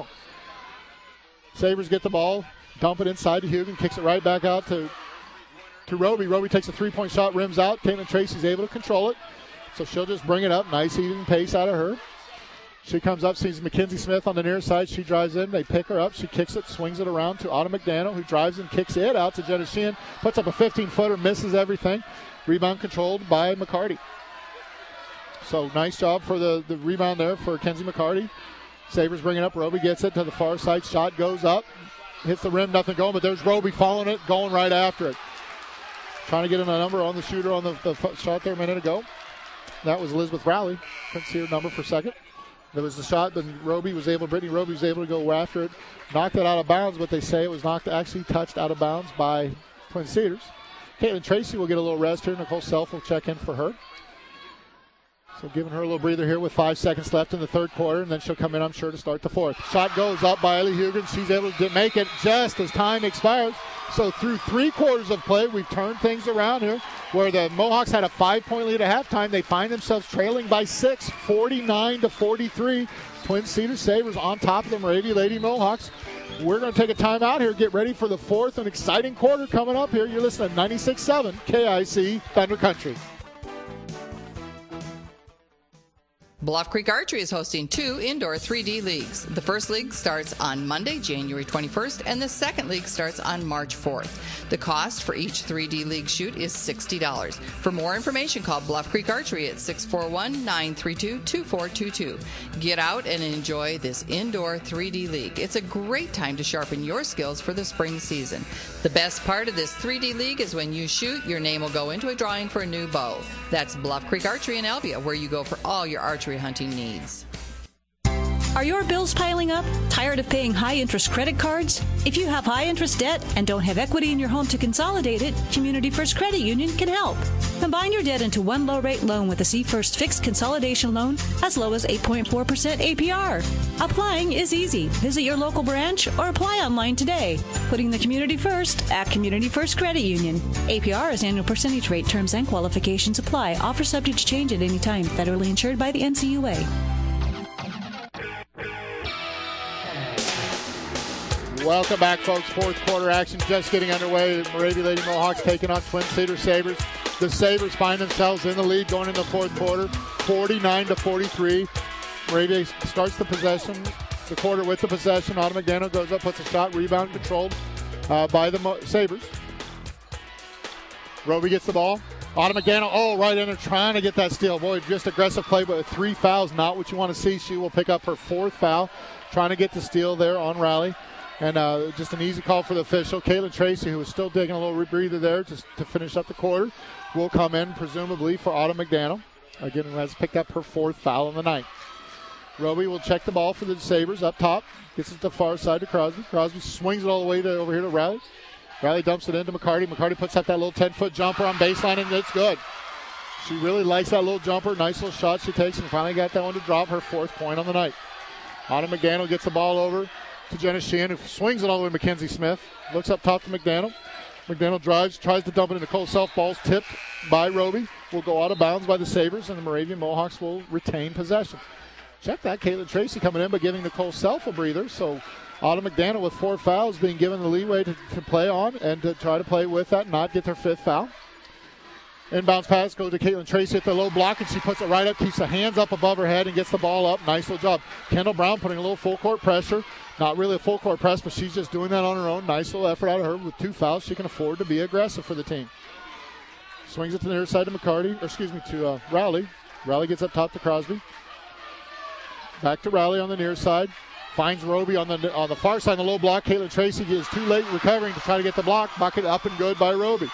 Sabres get the ball, dump it inside to Hugan, kicks it right back out to Roby. Roby takes a three-point shot, rims out. Caitlin Tracy's able to control it. So she'll just bring it up. Nice even pace out of her. She comes up, sees Mackenzie Smith on the near side. She drives in. They pick her up. She kicks it, swings it around to Autumn McDaniel, who drives and kicks it out to Jenna Sheehan. Puts up a 15-footer, misses everything. Rebound controlled by McCarty. So nice job for the rebound there for Kenzie McCarty. Sabres bring it up. Roby gets it to the far side. Shot goes up. Hits the rim, nothing going, but there's Roby following it, going right after it. Trying to get in a number on the shooter on the shot there a minute ago. That was Elizabeth Rowley. Couldn't see her number for a second. There was the shot, then Brittany Roby was able to go after it. Knocked it out of bounds, but they say it was actually touched out of bounds by Twin Cedars. Caitlin Tracy will get a little rest here. Nicole Self will check in for her. So giving her a little breather here with 5 seconds left in the third quarter, and then she'll come in, I'm sure, to start the fourth. Shot goes up by Ellie Hugen. She's able to make it just as time expires. So through 3 quarters of play, we've turned things around here, where the Mohawks had a 5-point lead at halftime. They find themselves trailing by 6, 49-43. Twin Cedars Sabres on top of the Moravia Lady Mohawks. We're going to take a timeout here, get ready for the fourth and exciting quarter coming up here. You're listening to 96.7 KIC Thunder Country. Bluff Creek Archery is hosting 2 indoor 3D leagues. The first league starts on Monday, January 21st, and the second league starts on March 4th. The cost for each 3D league shoot is $60. For more information, call Bluff Creek Archery at 641-932-2422. Get out and enjoy this indoor 3D league. It's a great time to sharpen your skills for the spring season. The best part of this 3D league is when you shoot, your name will go into a drawing for a new bow. That's Bluff Creek Archery in Elvia, where you go for all your archery hunting needs. Are your bills piling up? Tired of paying high-interest credit cards? If you have high-interest debt and don't have equity in your home to consolidate it, Community First Credit Union can help. Combine your debt into one low-rate loan with a C-First fixed consolidation loan as low as 8.4% APR. Applying is easy. Visit your local branch or apply online today. Putting the community first at Community First Credit Union. APR is annual percentage rate. Terms and qualifications apply. Offer subject to change at any time. Federally insured by the NCUA. Welcome back, folks. Fourth quarter action just getting underway. The Moravia Lady Mohawks taking on Twin Cedars Sabres. The Sabres find themselves in the lead going into the fourth quarter, 49-43. Moravia starts the quarter with the possession. Autumn McDaniel goes up, puts a shot, rebound controlled by the Sabres. Roby gets the ball. Autumn McDaniel, right in there trying to get that steal. Boy, just aggressive play, but with 3 fouls, not what you want to see. She will pick up her 4th foul, trying to get the steal there on Raleigh. And just an easy call for the official. Caitlin Tracy, who was still taking a little breather there just to finish up the quarter, will come in presumably for Autumn McDaniel. Again, who has picked up her 4th foul in the night. Roby will check the ball for the Sabres up top. Gets it to the far side to Crosby. Crosby swings it all the way over here to Riley. Riley dumps it into McCarty. McCarty puts up that little 10-foot jumper on baseline, and it's good. She really likes that little jumper. Nice little shot she takes, and finally got that one to drop, her 4th point on the night. Autumn McDaniel gets the ball over to Jenna Sheehan, who swings it all the way to Mackenzie Smith. Looks up top to McDaniel. McDaniel drives, tries to dump it into Cole Self. Ball's tipped by Roby. Will go out of bounds by the Sabres, and the Moravian Mohawks will retain possession. Check that. Caitlin Tracy coming in, but giving Nicole Self a breather. So Autumn McDaniel with 4 fouls being given the leeway to play on and to try to play with that and not get their 5th foul. Inbounds pass goes to Caitlin Tracy at the low block, and she puts it right up, keeps the hands up above her head, and gets the ball up. Nice little job. Kendall Brown putting a little full court pressure. Not really a full court press, but she's just doing that on her own. Nice little effort out of her. With 2 fouls, she can afford to be aggressive for the team. Swings it to the near side to Rowley. Rowley gets up top to Crosby. Back to Rowley on the near side. Finds Roby on the far side on the low block. Caitlin Tracy is too late recovering to try to get the block. Bucket up and good by Roby.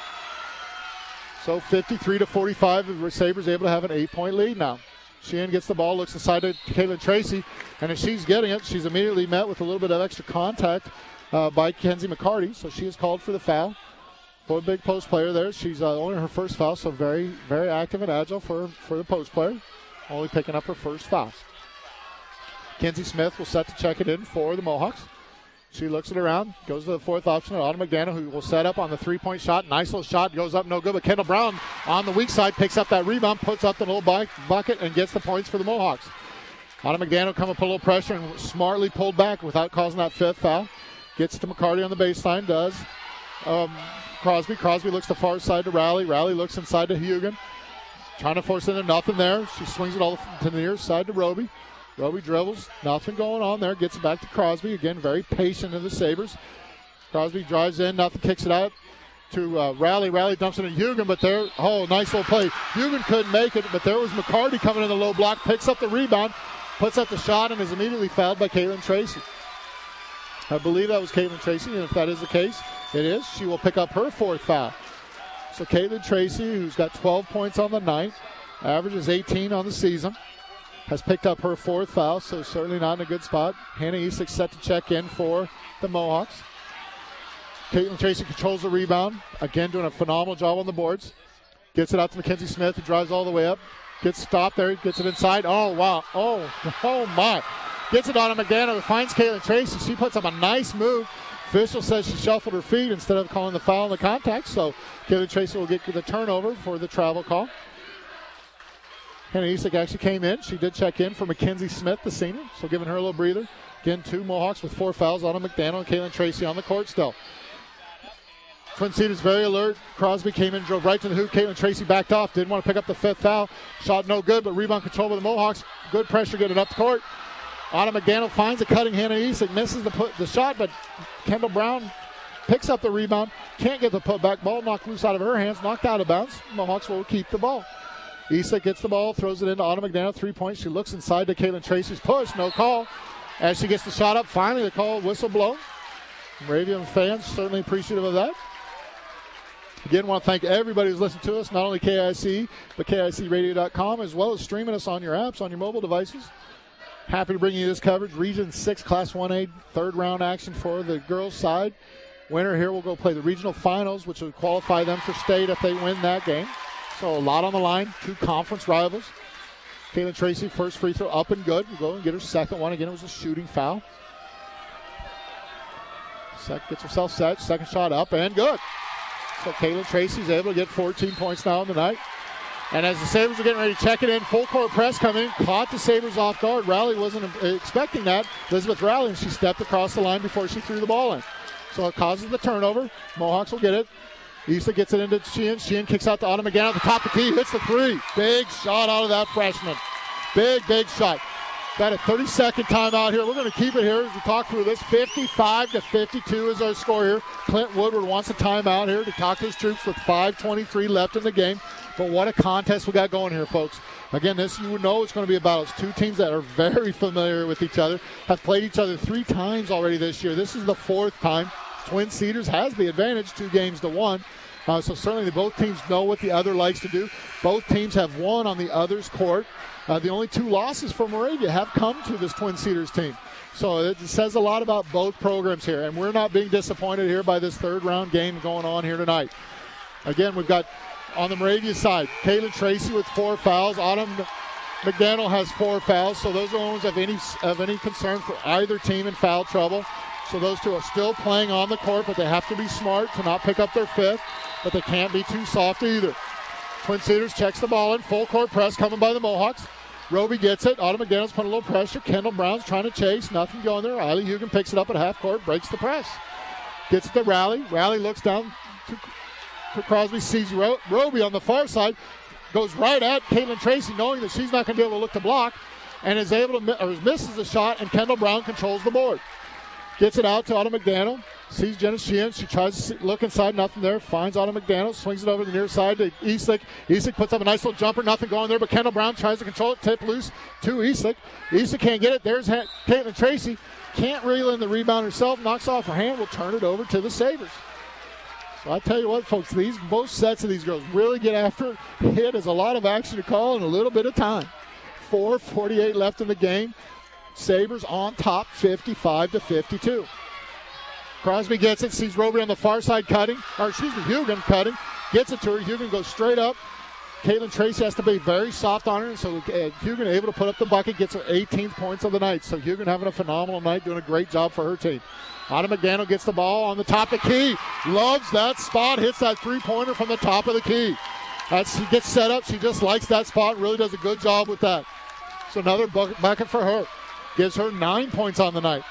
So 53-45, the Sabres able to have an 8-point lead now. Sheehan gets the ball, looks aside to Caitlin Tracy, and if she's getting it, she's immediately met with a little bit of extra contact by Kenzie McCarty, so she is called for the foul. For a big post player there, she's only her 1st foul, so very, very active and agile for the post player, only picking up her 1st foul. Kenzie Smith will set to check it in for the Mohawks. She looks it around, goes to the 4th option, Autumn McDaniel, who will set up on the 3-point shot. Nice little shot, goes up, no good, but Kendall Brown on the weak side picks up that rebound, puts up the little bucket, and gets the points for the Mohawks. Autumn McDaniel come up a little pressure and smartly pulled back without causing that 5th foul. Gets to McCarty on the baseline, does Crosby. Crosby looks the far side to Rowley. Rowley looks inside to Hugen. Trying to force it into nothing there. She swings it all to the near side to Roby. Roby dribbles. Nothing going on there. Gets it back to Crosby. Again, very patient of the Sabres. Crosby drives in. Nothing, kicks it out to Rally. Rally dumps it in Hugen, but there, nice little play. Hugen couldn't make it, but there was McCarty coming in the low block, picks up the rebound, puts up the shot, and is immediately fouled by Caitlin Tracy. I believe that was Caitlin Tracy, and if that is the case, it is. She will pick up her fourth foul. So Caitlin Tracy, who's got 12 points on the night, averages 18 on the season, has picked up her fourth foul, so certainly not in a good spot. Hannah Easlick set to check in for the Mohawks. Caitlin Tracy controls the rebound. Again, doing a phenomenal job on the boards. Gets it out to Mackenzie Smith, who drives all the way up. Gets stopped there, gets it inside. Oh, wow. Oh my. Gets it on to McDaniel, who finds Caitlin Tracy. She puts up a nice move. Official says she shuffled her feet instead of calling the foul on the contact, so Caitlin Tracy will get the turnover for the travel call. Hannah Easlick actually came in. She did check in for Mackenzie Smith, the senior, so giving her a little breather. Again, 2 Mohawks with 4 fouls on McDaniel and Caitlin Tracy on the court still. Twin Cedars very alert. Crosby came in, drove right to the hoop. Caitlin Tracy backed off. Didn't want to pick up the 5th foul. Shot no good, but rebound control by the Mohawks. Good pressure getting up the court. Anna McDaniel finds a cutting Hannah Easlick. Misses the shot, but Kendall Brown picks up the rebound. Can't get the putback. Ball knocked loose out of her hands. Knocked out of bounds. Mohawks will keep the ball. Easlick gets the ball, throws it into Anna McDaniel. 3 points. She looks inside to Caitlin Tracy's push. No call. As she gets the shot up, finally the call, whistle blown. Moravian fans certainly appreciative of that. Again, want to thank everybody who's listened to us, not only KIC, but KICradio.com, as well as streaming us on your apps, on your mobile devices. Happy to bring you this coverage. Region 6 Class 1A third round action for the girls' side. Winner here will go play the regional finals, which will qualify them for state if they win that game. So a lot on the line. 2 conference rivals. Caitlin Tracy, first free throw up and good. We'll go and get her second one. Again, it was a shooting foul. Gets herself set. Second shot up and good. So Caitlin Tracy's able to get 14 points now in the night. And as the Sabres are getting ready to check it in, full court press coming in, caught the Sabres off guard. Rally wasn't expecting that. Elizabeth Rally, and she stepped across the line before she threw the ball in. So it causes the turnover. Mohawks will get it. Issa gets it into Sheehan. Sheehan kicks out to Autumn again at the top of the key. Hits the 3. Big shot out of that freshman. Big shot. Got a 30-second timeout here. We're going to keep it here as we talk through this. 55-52 is our score here. Clint Woodward wants a timeout here to talk to his troops with 5:23 left in the game. But what a contest we got going here, folks. Again, this you would know it's going to be a battle. It's 2 teams that are very familiar with each other, have played each other 3 times already this year. This is the 4th time. Twin Cedars has the advantage, 2 games to 1. So certainly both teams know what the other likes to do. Both teams have won on the other's court. The only 2 losses for Moravia have come to this Twin Cedars team. So it says a lot about both programs here, and we're not being disappointed here by this third-round game going on here tonight. Again, we've got on the Moravia side, Caitlin Tracy with 4 fouls. Autumn McDaniel has 4 fouls, so those are the ones of any concern for either team in foul trouble. So those 2 are still playing on the court, but they have to be smart to not pick up their 5th, but they can't be too soft either. Twin Cedars checks the ball in, full court press coming by the Mohawks. Roby gets it. Autumn McDaniel's putting a little pressure. Kendall Brown's trying to chase. Nothing going there. Riley Hugen picks it up at half court, breaks the press. Gets it to Rally. Rally looks down to Crosby, sees Roby on the far side, goes right at Caitlin Tracy, knowing that she's not going to be able to look to block, and is able to misses the shot, and Kendall Brown controls the board. Gets it out to Autumn McDaniel. Sees Jenna Sheehan. She tries to look inside. Nothing there. Finds Autumn McDaniel. Swings it over the near side to Eastlick. Eastlick puts up a nice little jumper. Nothing going there, but Kendall Brown tries to control it. Tip loose to Eastlick. Eastlick can't get it. There's Caitlin Tracy. Can't reel in the rebound herself. Knocks off her hand. Will turn it over to the Sabres. So I tell you what, folks. Both sets of these girls really get after it. It is a lot of action to call in a little bit of time. 4:48 left in the game. Sabres on top, 55-52. Crosby gets it, sees Roby on the far side Hugen cutting. Gets it to her. Hugen goes straight up. Caitlin Tracy has to be very soft on her, so Hugen able to put up the bucket, gets her 18th points of the night. So Hugen having a phenomenal night, doing a great job for her team. Autumn McDaniel gets the ball on the top of the key. Loves that spot, hits that 3-pointer from the top of the key. She gets set up. She just likes that spot, really does a good job with that. So another bucket for her. Gives her 9 points on the night.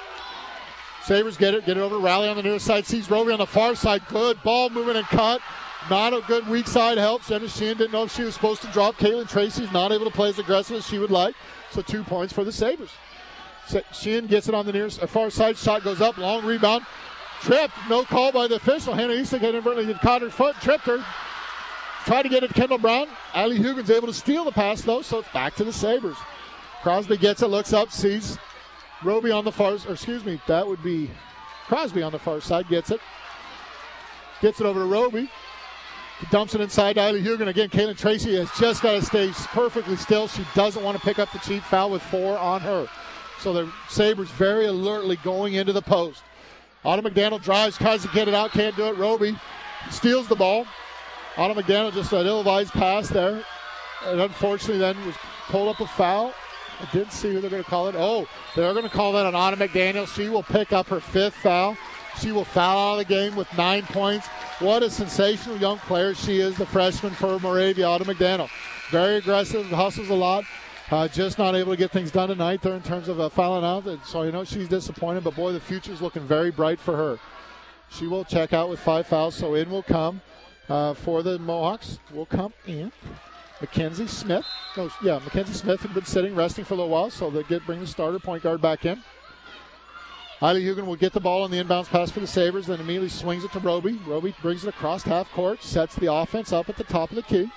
Sabres get it over to Rally on the near side. Sees Roby on the far side. Good ball movement and cut. Not a good weak side help. Jenna Sheehan didn't know if she was supposed to drop. Caitlin Tracy's not able to play as aggressive as she would like. So 2 points for the Sabres. Sheehan gets it on the near far side. Shot goes up. Long rebound. Tripped. No call by the official. Hannah Easton inadvertently caught her foot. Tripped her. Tried to get it to Kendall Brown. Allie Hugin's able to steal the pass, though, so it's back to the Sabres. Crosby gets it, looks up, sees Roby on the that would be Crosby on the far side, gets it. Gets it over to Roby. Dumps it inside to Allie Hugin. Again, Caitlin Tracy has just got to stay perfectly still. She doesn't want to pick up the cheap foul with 4 on her. So the Sabres very alertly going into the post. Autumn McDaniel drives, tries to get it out, can't do it. Roby steals the ball. Autumn McDaniel just an ill-advised pass there. And unfortunately then was pulled up a foul. I didn't see who they're going to call it. Oh, they're going to call that on Autumn McDaniel. She will pick up her 5th foul. She will foul out of the game with 9 points. What a sensational young player she is, the freshman for Moravia, Autumn McDaniel. Very aggressive, hustles a lot. Just not able to get things done tonight there in terms of fouling out. And so, she's disappointed, but boy, the future's looking very bright for her. She will check out with 5 fouls, so in will come for the Mohawks. Will come in Mackenzie Smith. Mackenzie Smith had been sitting, resting for a little while, so they bring the starter point guard back in. Allie Hugin will get the ball on the inbounds pass for the Sabres, then immediately swings it to Roby. Roby brings it across half court, sets the offense up at the top of the key.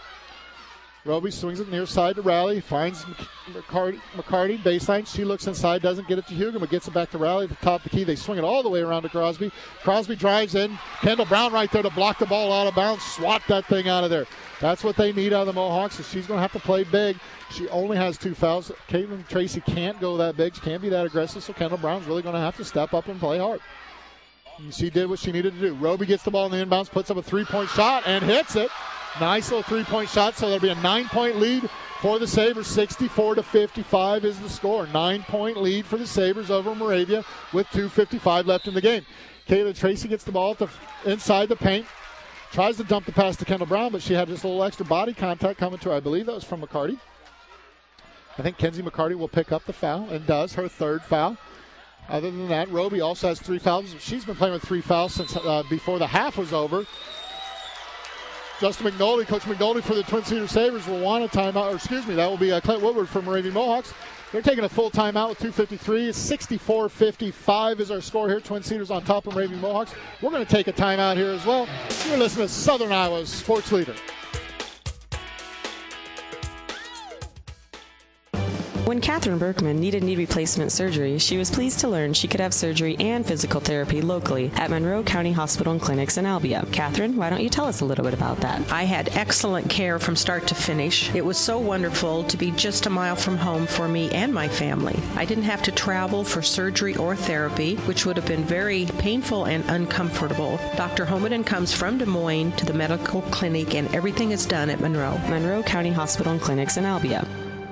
Roby swings it near side to Raleigh, finds McCarty, baseline. She looks inside, doesn't get it to Hugin, but gets it back to Raleigh at the top of the key. They swing it all the way around to Crosby. Crosby drives in. Kendall Brown right there to block the ball out of bounds. Swat that thing out of there. That's what they need out of the Mohawks, so she's going to have to play big. She only has 2 fouls. Caitlin Tracy can't go that big. She can't be that aggressive, so Kendall Brown's really going to have to step up and play hard. And she did what she needed to do. Roby gets the ball in the inbounds, puts up a 3-point shot, and hits it. Nice little 3-point shot, so there'll be a 9-point lead for the Sabres. 64-55 is the score. 9-point lead for the Sabres over Moravia with 2:55 left in the game. Caitlin Tracy gets the ball inside the paint. Tries to dump the pass to Kendall Brown, but she had just a little extra body contact coming to her. I believe that was from McCarty. I think Kenzie McCarty will pick up the foul and does, her 3rd foul. Other than that, Roby also has 3 fouls. She's been playing with 3 fouls since before the half was over. Justin McNulty, Coach McNulty for the Twin Cedars Sabres will want a timeout, that will be Clint Woodward for Moravian Mohawks. They're taking a full timeout with 2:53. 64-55 is our score here. Twin Cedars on top of Moravian Mohawks. We're going to take a timeout here as well. You're listening to Southern Iowa's Sports Leader. When Catherine Berkman needed knee replacement surgery, she was pleased to learn she could have surgery and physical therapy locally at Monroe County Hospital and Clinics in Albia. Catherine, why don't you tell us a little bit about that? I had excellent care from start to finish. It was so wonderful to be just a mile from home for me and my family. I didn't have to travel for surgery or therapy, which would have been very painful and uncomfortable. Dr. Homeden comes from Des Moines to the medical clinic, and everything is done at Monroe. Monroe County Hospital and Clinics in Albia.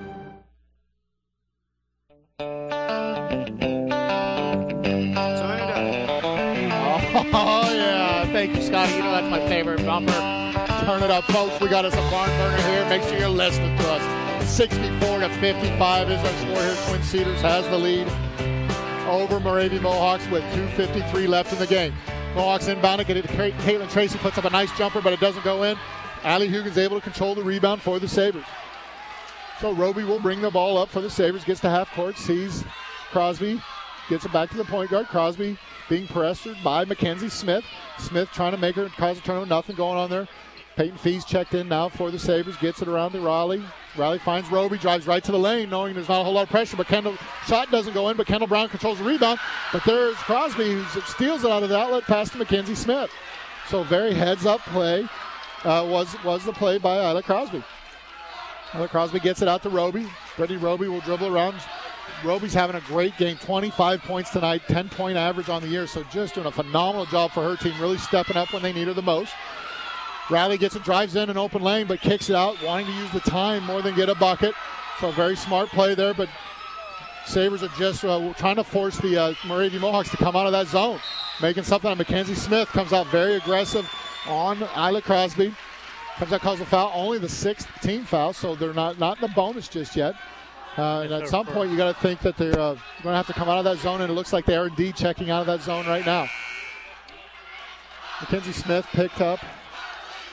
Oh, yeah. Thank you, Scotty. That's my favorite bumper. Turn it up, folks. We got us a barn burner here. Make sure you're listening to us. 64-55 is our score here. Twin Cedars has the lead over Moravian Mohawks with 2:53 left in the game. Mohawks inbound it. Get it to Caitlin Tracy. Puts up a nice jumper, but it doesn't go in. Allie Hugin's able to control the rebound for the Sabres. So Roby will bring the ball up for the Sabres. Gets to half court. Sees Crosby. Gets it back to the point guard. Crosby being pressured by Mackenzie Smith. Smith trying to make her cause a turnover. Nothing going on there. Peyton Fees checked in now for the Sabres. Gets it around to Raleigh. Raleigh finds Roby. Drives right to the lane knowing there's not a whole lot of pressure. But shot doesn't go in. But Kendall Brown controls the rebound. But there's Crosby who steals it out of the outlet pass to Mackenzie Smith. So very heads-up play was the play by Isla Crosby. Isla Crosby gets it out to Roby. Brittany Roby will dribble around. Roby's having a great game, 25 points tonight, 10-point average on the year, so just doing a phenomenal job for her team, really stepping up when they need her the most. Riley gets it, drives in an open lane, but kicks it out, wanting to use the time more than get a bucket. So very smart play there, but Sabres are just trying to force the Moravian Mohawks to come out of that zone. Making something on Mackenzie Smith, comes out very aggressive on Isla Crosby. Comes out, calls a foul, only the 6th team foul, so they're not in the bonus just yet. And at some point, you got to think that they're going to have to come out of that zone, and it looks like they are indeed checking out of that zone right now. Mackenzie Smith picked up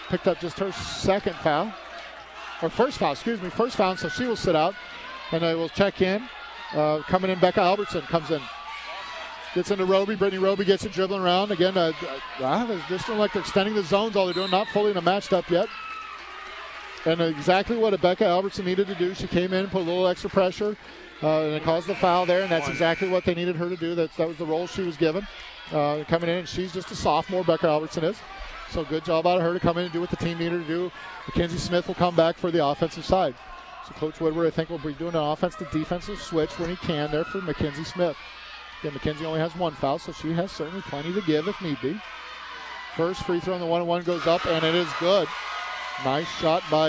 picked up just her second foul. Or first foul, first foul, so she will sit out. And they will check in. Coming in, Becca Albertson comes in. Gets into Roby. Brittany Roby gets it dribbling around. Again, they just don't like they're extending the zones. All they're doing, not fully in a matched up yet. And exactly what Becca Albertson needed to do. She came in, put a little extra pressure, and it caused the foul there, and that's exactly what they needed her to do. That was the role she was given. Coming in, and she's just a sophomore, Becca Albertson is. So good job out of her to come in and do what the team needed to do. Mackenzie Smith will come back for the offensive side. So Coach Woodward, I think, will be doing an offense to defensive switch when he can there for Mackenzie Smith. Again, Mackenzie only has one foul, so she has certainly plenty to give if need be. First free throw on the 1-on-1 goes up, and it is good. Nice shot by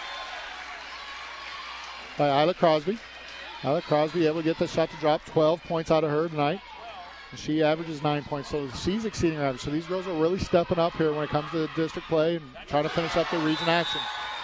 Isla Crosby. Isla Crosby able to get the shot to drop. 12 points out of her tonight. And she averages 9 points, so she's exceeding her average. So these girls are really stepping up here when it comes to the district play and trying to finish up their region action.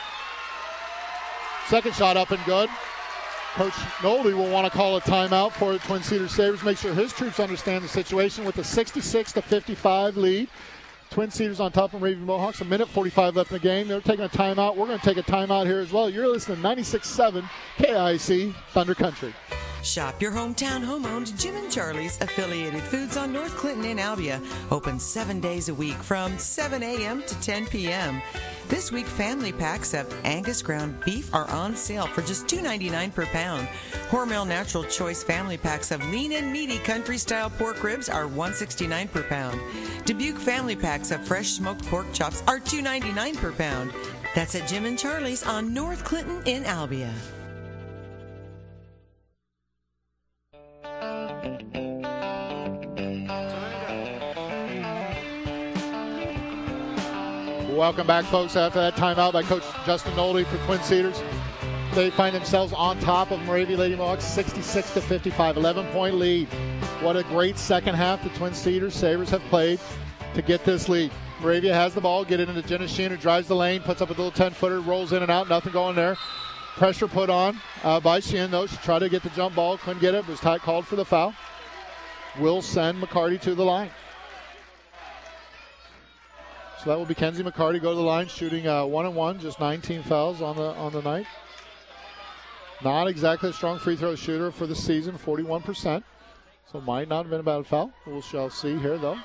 Second shot up and good. Coach Nolde will want to call a timeout for the Twin Cedars Sabres. Make sure his troops understand the situation with a 66-55 lead. Twin Cedars on top of Moravian Mohawks. 1:45 left in the game. They're taking a timeout. We're going to take a timeout here as well. You're listening to 96.7 KIC Thunder Country. Shop your hometown home-owned Jim and Charlie's affiliated foods on North Clinton in Albia. Open 7 days a week from 7 a.m. to 10 p.m. This week, family packs of Angus ground beef are on sale for just $2.99 per pound. Hormel Natural Choice family packs of lean and meaty country-style pork ribs are $1.69 per pound. Dubuque family packs of fresh smoked pork chops are $2.99 per pound. That's at Jim and Charlie's on North Clinton in Albia. Welcome back, folks, after that timeout by Coach Justin Nolde for Twin Cedars. They find themselves on top of Moravia Lady Mohawks, 66-55, 11-point lead. What a great second half the Twin Cedars Sabres have played to get this lead. Moravia has the ball, get it into Jenna Sheehan, who drives the lane, puts up a little 10-footer, rolls in and out, nothing going there. Pressure put on by Sheehan, though. She tried to get the jump ball, couldn't get it, was called for the foul. Will send McCarty to the line. So that will be Kenzie McCarty go to the line, shooting 1-on-1, just 19 fouls on the night. Not exactly a strong free throw shooter for the season, 41%. So might not have been a bad foul. We shall see here, though.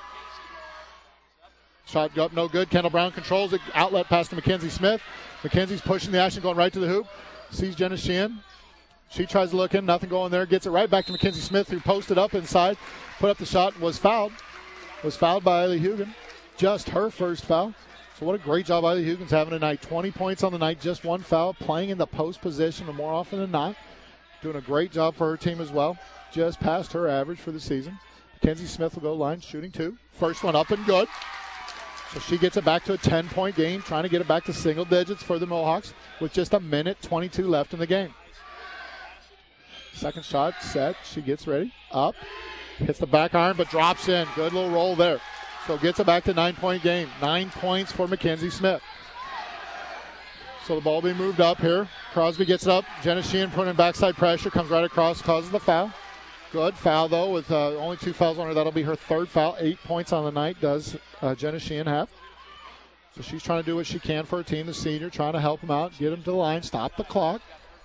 Shot up, no good. Kendall Brown controls it. Outlet pass to Mackenzie Smith. Mackenzie's pushing the action, going right to the hoop. Sees Jenna Sheehan. She tries to look in, nothing going there. Gets it right back to Mackenzie Smith, who posted up inside. Put up the shot, was fouled. Was fouled by Eiley Hugan. Just her first foul. So what a great job Eiley Hugan's having tonight. 20 points on the night, just one foul, playing in the post position and more often than not. Doing a great job for her team as well. Just past her average for the season. Mackenzie Smith will go line, shooting two. First one up and good. So she gets it back to a 10-point game, trying to get it back to single digits for the Mohawks with just 1:22 left in the game. Second shot set. She gets ready. Up. Hits the back iron, but drops in. Good little roll there. So gets it back to 9-point game. 9 points for Mackenzie Smith. So the ball being moved up here. Crosby gets it up. Jenna Sheehan putting backside pressure. Comes right across, causes the foul. Good foul, though, with only 2 fouls on her. That'll be her third foul. 8 points on the night does Jenna Sheehan have. So she's trying to do what she can for her team, the senior, trying to help them out, get them to the line, stop the clock.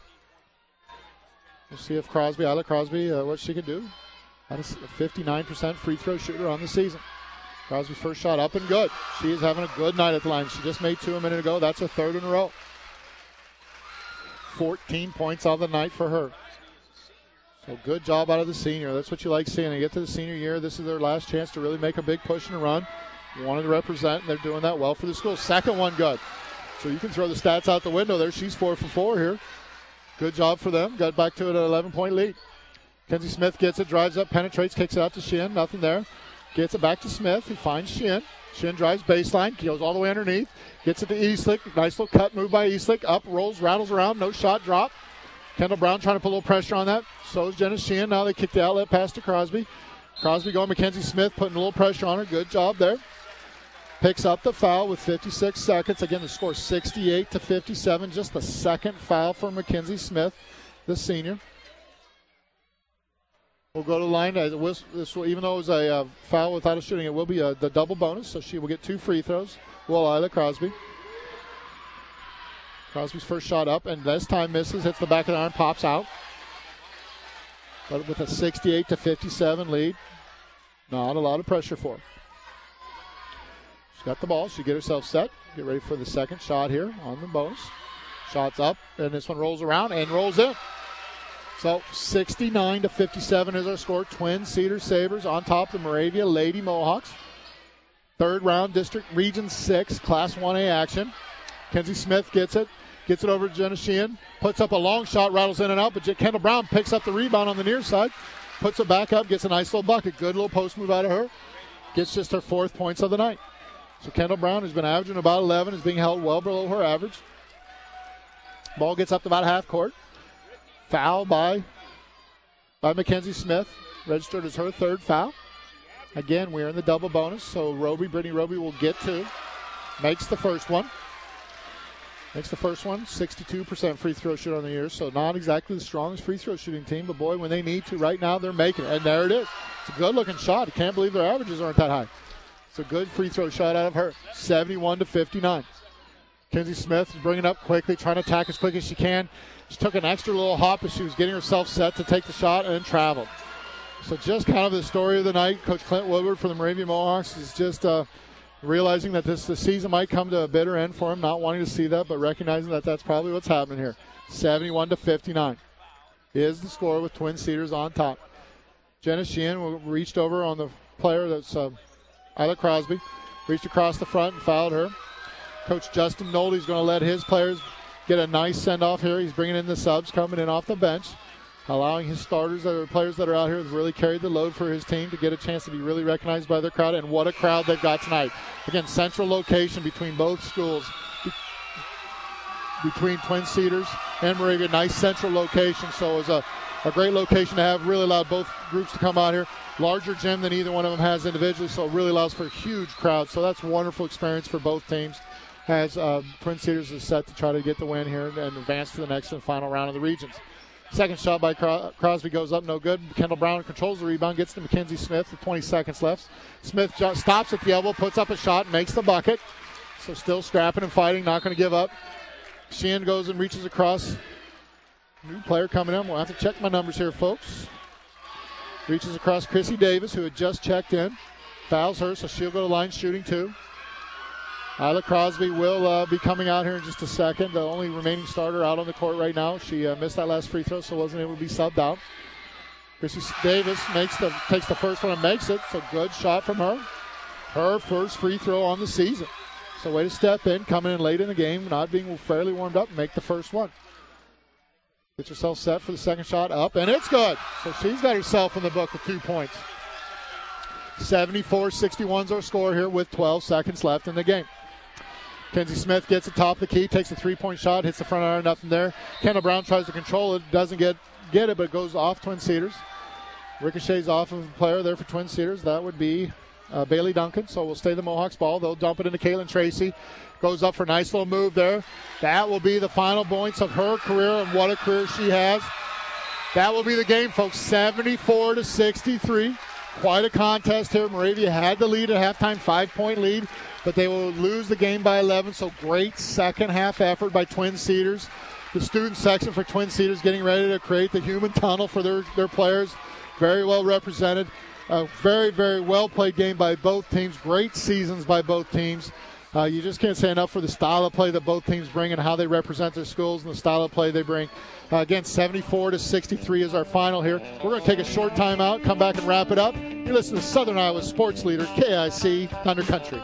We'll see if Isla Crosby, what she can do. That is a 59% free throw shooter on the season. Crosby first shot up and good. She is having a good night at the line. She just made 2 a minute ago. That's her third in a row. 14 points on the night for her. So good job out of the senior. That's what you like seeing. They get to the senior year. This is their last chance to really make a big push and a run. You wanted to represent, and they're doing that well for the school. Second one good. So you can throw the stats out the window there. She's 4 for 4 here. Good job for them. Got back to an 11-point lead. Kenzie Smith gets it, drives up, penetrates, kicks it out to Sheehan. Nothing there. Gets it back to Smith, who finds Sheehan. Sheehan drives baseline, goes all the way underneath. Gets it to Eastlick. Nice little cut move by Eastlick. Up, rolls, rattles around. No shot, drop. Kendall Brown trying to put a little pressure on that. So is Jenna Sheehan. Now they kick the outlet pass to Crosby. Crosby going Mackenzie Smith, putting a little pressure on her. Good job there. Picks up the foul with 56 seconds. Again, the score 68-57. Just the second foul for Mackenzie Smith, the senior. We'll go to the line. This will, even though it was a foul without a shooting, it will be the double bonus, so she will get 2 free throws. Will Isla Crosby. Crosby's first shot up, and this time misses, hits the back of the iron, pops out. But with a 68-57 lead, not a lot of pressure for her. She's got the ball. She'll get herself set. Get ready for the second shot here on the bonus. Shot's up, and this one rolls around and rolls in. So 69-57 is our score. Twin Cedar Sabres on top of the Moravia Lady Mohawks. Third round District Region 6 Class 1A action. Kenzie Smith gets it over to Jenna Sheehan, puts up a long shot, rattles in and out, but Kendall Brown picks up the rebound on the near side, puts it back up, gets a nice little bucket. Good little post move out of her. Gets just her 4th points of the night. So Kendall Brown has been averaging about 11, is being held well below her average. Ball gets up to about half court. Foul by Mackenzie Smith, registered as her 3rd foul. Again, we're in the double bonus, so Brittany Roby will get 2. Makes the first one. 62% free throw shooter on the year, so not exactly the strongest free throw shooting team, but boy, when they need to right now, they're making it. And there it is. It's a good-looking shot. I can't believe their averages aren't that high. It's a good free throw shot out of her. 71-59. Kenzie Smith is bringing it up quickly, trying to attack as quick as she can. She took an extra little hop as she was getting herself set to take the shot and then traveled. So just kind of the story of the night. Coach Clint Woodward for the Moravia Mohawks is just realizing that the season might come to a bitter end for him, not wanting to see that, but recognizing that that's probably what's happening here. 71-59 is the score with Twin Cedars on top. Jenna Sheehan reached over on the player that's Isla Crosby, reached across the front and fouled her. Coach Justin Nolte is going to let his players get a nice send-off here. He's bringing in the subs coming in off the bench, allowing his starters, the players that are out here, have really carried the load for his team to get a chance to be really recognized by their crowd. And what a crowd they've got tonight. Again, central location between both schools, between Twin Cedars and Moravia. Nice central location, so it was a great location to have. Really allowed both groups to come out here. Larger gym than either one of them has individually, so it really allows for a huge crowd. So that's a wonderful experience for both teams, as Twin Cedars is set to try to get the win here and advance to the next and final round of the regions. Second shot by Crosby goes up, no good. Kendall Brown controls the rebound, gets to Mackenzie Smith with 20 seconds left. Smith stops at the elbow, puts up a shot, makes the bucket. So still scrapping and fighting, not going to give up. Sheehan goes and reaches across. New player coming in. We'll have to check my numbers here, folks. Reaches across Chrissy Davis, who had just checked in. Fouls her, so she'll go to line shooting 2. Isla Crosby will be coming out here in just a second. The only remaining starter out on the court right now. She missed that last free throw, so wasn't able to be subbed out. Chrissy Davis takes the first one and makes it. So good shot from her. Her first free throw on the season. So way to step in, coming in late in the game, not being fairly warmed up, and make the first one. Get yourself set for the second shot, up, and it's good. So she's got herself in the book with 2 points. 74-61 is our score here with 12 seconds left in the game. Kenzie Smith gets the top of the key, takes a 3-point shot, hits the front iron, nothing there. Kendall Brown tries to control it, doesn't get it, but it goes off Twin Cedars. Ricochets off of a player there for Twin Cedars. That would be Bailey Duncan, so we'll stay the Mohawks ball. They'll dump it into Caitlin Tracy. Goes up for a nice little move there. That will be the final points of her career, and what a career she has. That will be the game, folks. 74-63. Quite a contest here. Moravia had the lead at halftime, 5-point lead, but they will lose the game by 11, so great second half effort by Twin Cedars. The student section for Twin Cedars getting ready to create the human tunnel for their players. Very well represented. A very, very well played game by both teams. Great seasons by both teams. You just can't say enough for the style of play that both teams bring and how they represent their schools and the style of play they bring. Again, 74-63 is our final here. We're going to take a short timeout, come back and wrap it up. You're listening to Southern Iowa Sports Leader, KIC Thunder Country.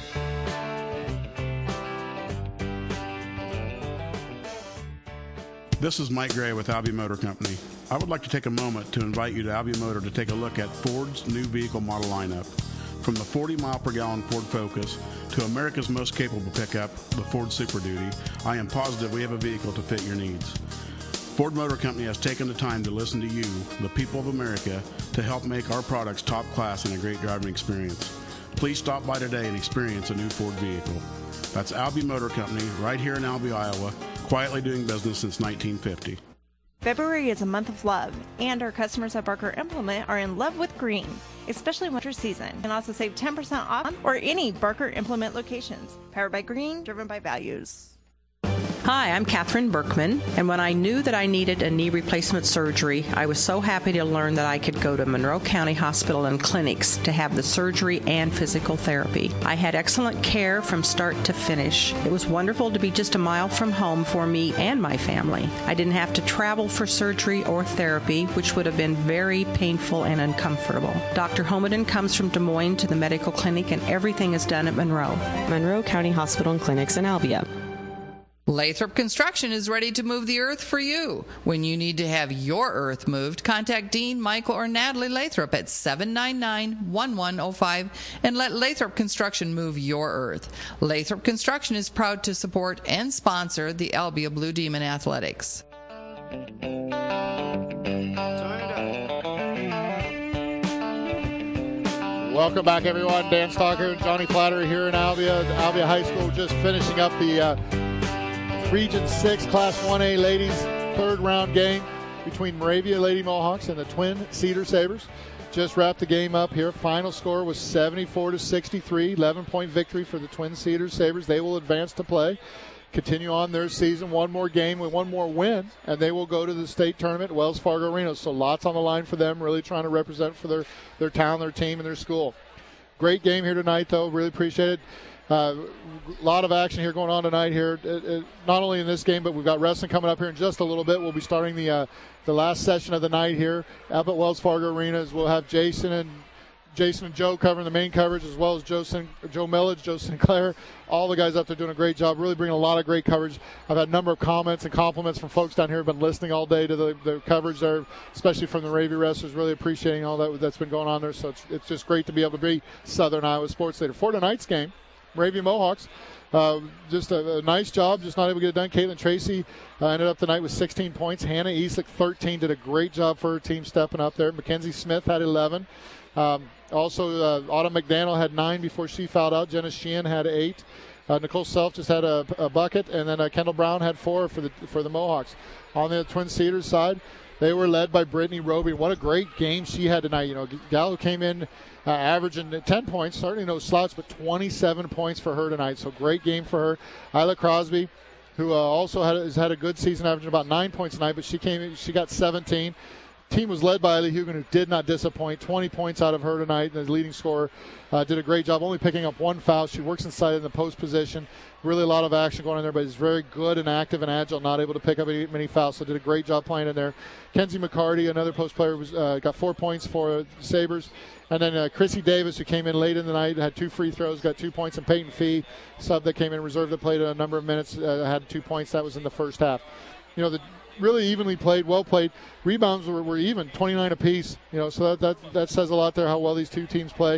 This is Mike Gray with Albie Motor Company. I would like to take a moment to invite you to Albie Motor to take a look at Ford's new vehicle model lineup. From the 40-mile-per-gallon Ford Focus to America's most capable pickup, the Ford Super Duty, I am positive we have a vehicle to fit your needs. Ford Motor Company has taken the time to listen to you, the people of America, to help make our products top class and a great driving experience. Please stop by today and experience a new Ford vehicle. That's Albie Motor Company, right here in Albie, Iowa, quietly doing business since 1950. February is a month of love, and our customers at Barker Implement are in love with green, especially winter season. You can also save 10% off or any Barker Implement locations. Powered by green, driven by values. Hi, I'm Catherine Berkman, and when I knew that I needed a knee replacement surgery, I was so happy to learn that I could go to Monroe County Hospital and Clinics to have the surgery and physical therapy. I had excellent care from start to finish. It was wonderful to be just a mile from home for me and my family. I didn't have to travel for surgery or therapy, which would have been very painful and uncomfortable. Dr. Homeden comes from Des Moines to the medical clinic, and everything is done at Monroe. Monroe County Hospital and Clinics in Albia. Lathrop Construction is ready to move the earth for you. When you need to have your earth moved, contact Dean, Michael, or Natalie Lathrop at 799-1105 and let Lathrop Construction move your earth. Lathrop Construction is proud to support and sponsor the Albia Blue Demon Athletics. Welcome back, everyone. Dan Stalker and Johnny Flattery here in Albia. Albia High School just finishing up the Region 6 Class 1A ladies third round game between Moravia Lady Mohawks and the Twin Cedar Sabres. Just wrapped the game up here. Final score was 74-63, 11-point victory for the Twin Cedar Sabres. They will advance to play, continue on their season. One more game with one more win, and they will go to the state tournament at Wells Fargo Arena. So lots on the line for them, really trying to represent for their town, their team, and their school. Great game here tonight, though. Really appreciate it. A lot of action here going on tonight here, not only in this game, but we've got wrestling coming up here in just a little bit. We'll be starting the last session of the night here up at Wells Fargo Arena. We'll have Jason and Joe covering the main coverage, as well as Joe Millage, Joe Sinclair, all the guys up there doing a great job, really bringing a lot of great coverage. I've had a number of comments and compliments from folks down here who have been listening all day to the coverage there, especially from the Moravia wrestlers, really appreciating all that's been going on there. So it's just great to be able to be Southern Iowa Sports Leader. For tonight's game, Moravia Mohawks, just a nice job, just not able to get it done. Caitlin Tracy ended up tonight with 16 points. Hannah Eastlick, 13, did a great job for her team stepping up there. Mackenzie Smith had 11. Also, Autumn McDaniel had 9 before she fouled out. Jenna Sheehan had 8. Nicole Self just had a bucket, and then Kendall Brown had 4 for the Mohawks. On the Twin Cedars side, they were led by Brittany Roby. What a great game she had tonight. You know, Gallo came in averaging 10 points, certainly no slouch, but 27 points for her tonight. So great game for her. Isla Crosby, who also has had a good season, averaging about 9 points tonight, but she got 17. Team was led by Ellie Hugan, who did not disappoint. 20 points out of her tonight, and the leading scorer did a great job, only picking up 1 foul. She works inside in the post position. Really a lot of action going on there, but is very good and active and agile, not able to pick up many fouls, so did a great job playing in there. Kenzie McCarty, another post player, got 4 points for the Sabres. And then Chrissy Davis, who came in late in the night, had 2 free throws, got 2 points. And Peyton Fee, sub that came in reserve that played a number of minutes, had 2 points. That was in the first half. You know, really evenly played, well played. Rebounds were even, 29 apiece. You know, so that says a lot there how well these two teams play.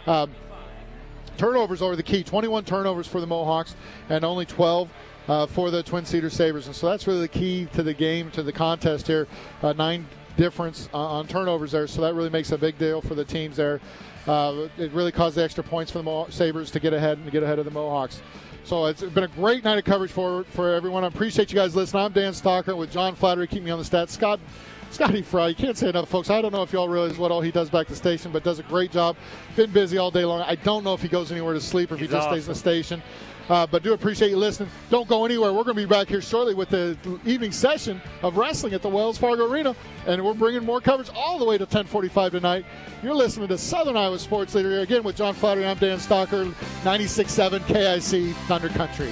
Turnovers are the key. 21 turnovers for the Mohawks and only 12 for the Twin Cedar Sabres. And so that's really the key to the game, to the contest here. 9 difference on turnovers there. So that really makes a big deal for the teams there. It really caused the extra points for the Sabres to get ahead of the Mohawks. So it's been a great night of coverage for everyone. I appreciate you guys listening. I'm Dan Stalker with John Flattery, keeping me on the stats. Scotty Fry, you can't say enough, folks. I don't know if y'all realize what all he does back at the station, but does a great job. Been busy all day long. I don't know if he goes anywhere to sleep or if he just stays in the station. But do appreciate you listening. Don't go anywhere. We're going to be back here shortly with the evening session of wrestling at the Wells Fargo Arena, and we're bringing more coverage all the way to 10:45 tonight. You're listening to Southern Iowa Sports Leader here again with John Flattery. I'm Dan Stalker, 96.7 KIC Thunder Country.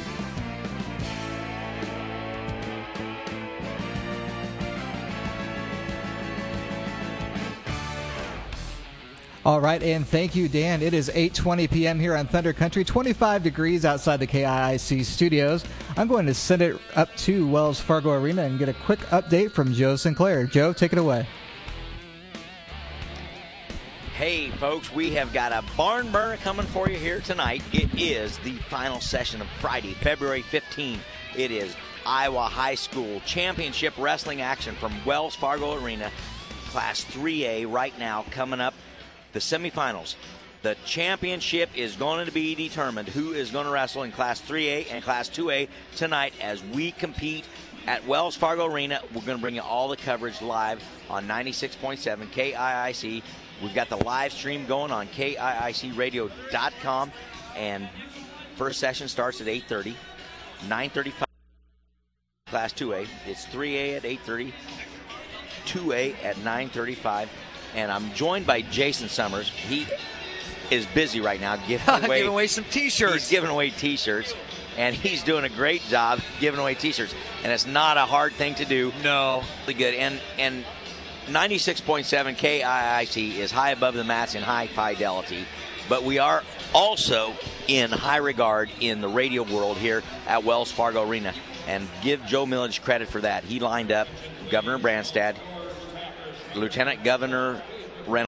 All right, and thank you, Dan. It is 8:20 p.m. here on Thunder Country, 25 degrees outside the KIIC studios. I'm going to send it up to Wells Fargo Arena and get a quick update from Joe Sinclair. Joe, take it away. Hey, folks, we have got a barn burner coming for you here tonight. It is the final session of Friday, February 15th. It is Iowa High School Championship Wrestling action from Wells Fargo Arena, Class 3A right now coming up. The semifinals. The championship is going to be determined who is going to wrestle in Class 3A and Class 2A tonight as we compete at Wells Fargo Arena. We're going to bring you all the coverage live on 96.7 KIIC. We've got the live stream going on KIICradio.com, and first session starts at 8:30, 9:35. Class 2A. It's 3A at 8:30, 2A at 9:35, and I'm joined by Jason Summers. He is busy right now giving away some T-shirts. He's giving away T-shirts, and he's doing a great job giving away T-shirts. And it's not a hard thing to do. No. Really good. And 96.7 KIIC is high above the mats in high fidelity. But we are also in high regard in the radio world here at Wells Fargo Arena. And give Joe Millage credit for that. He lined up Governor Branstad, Lieutenant Governor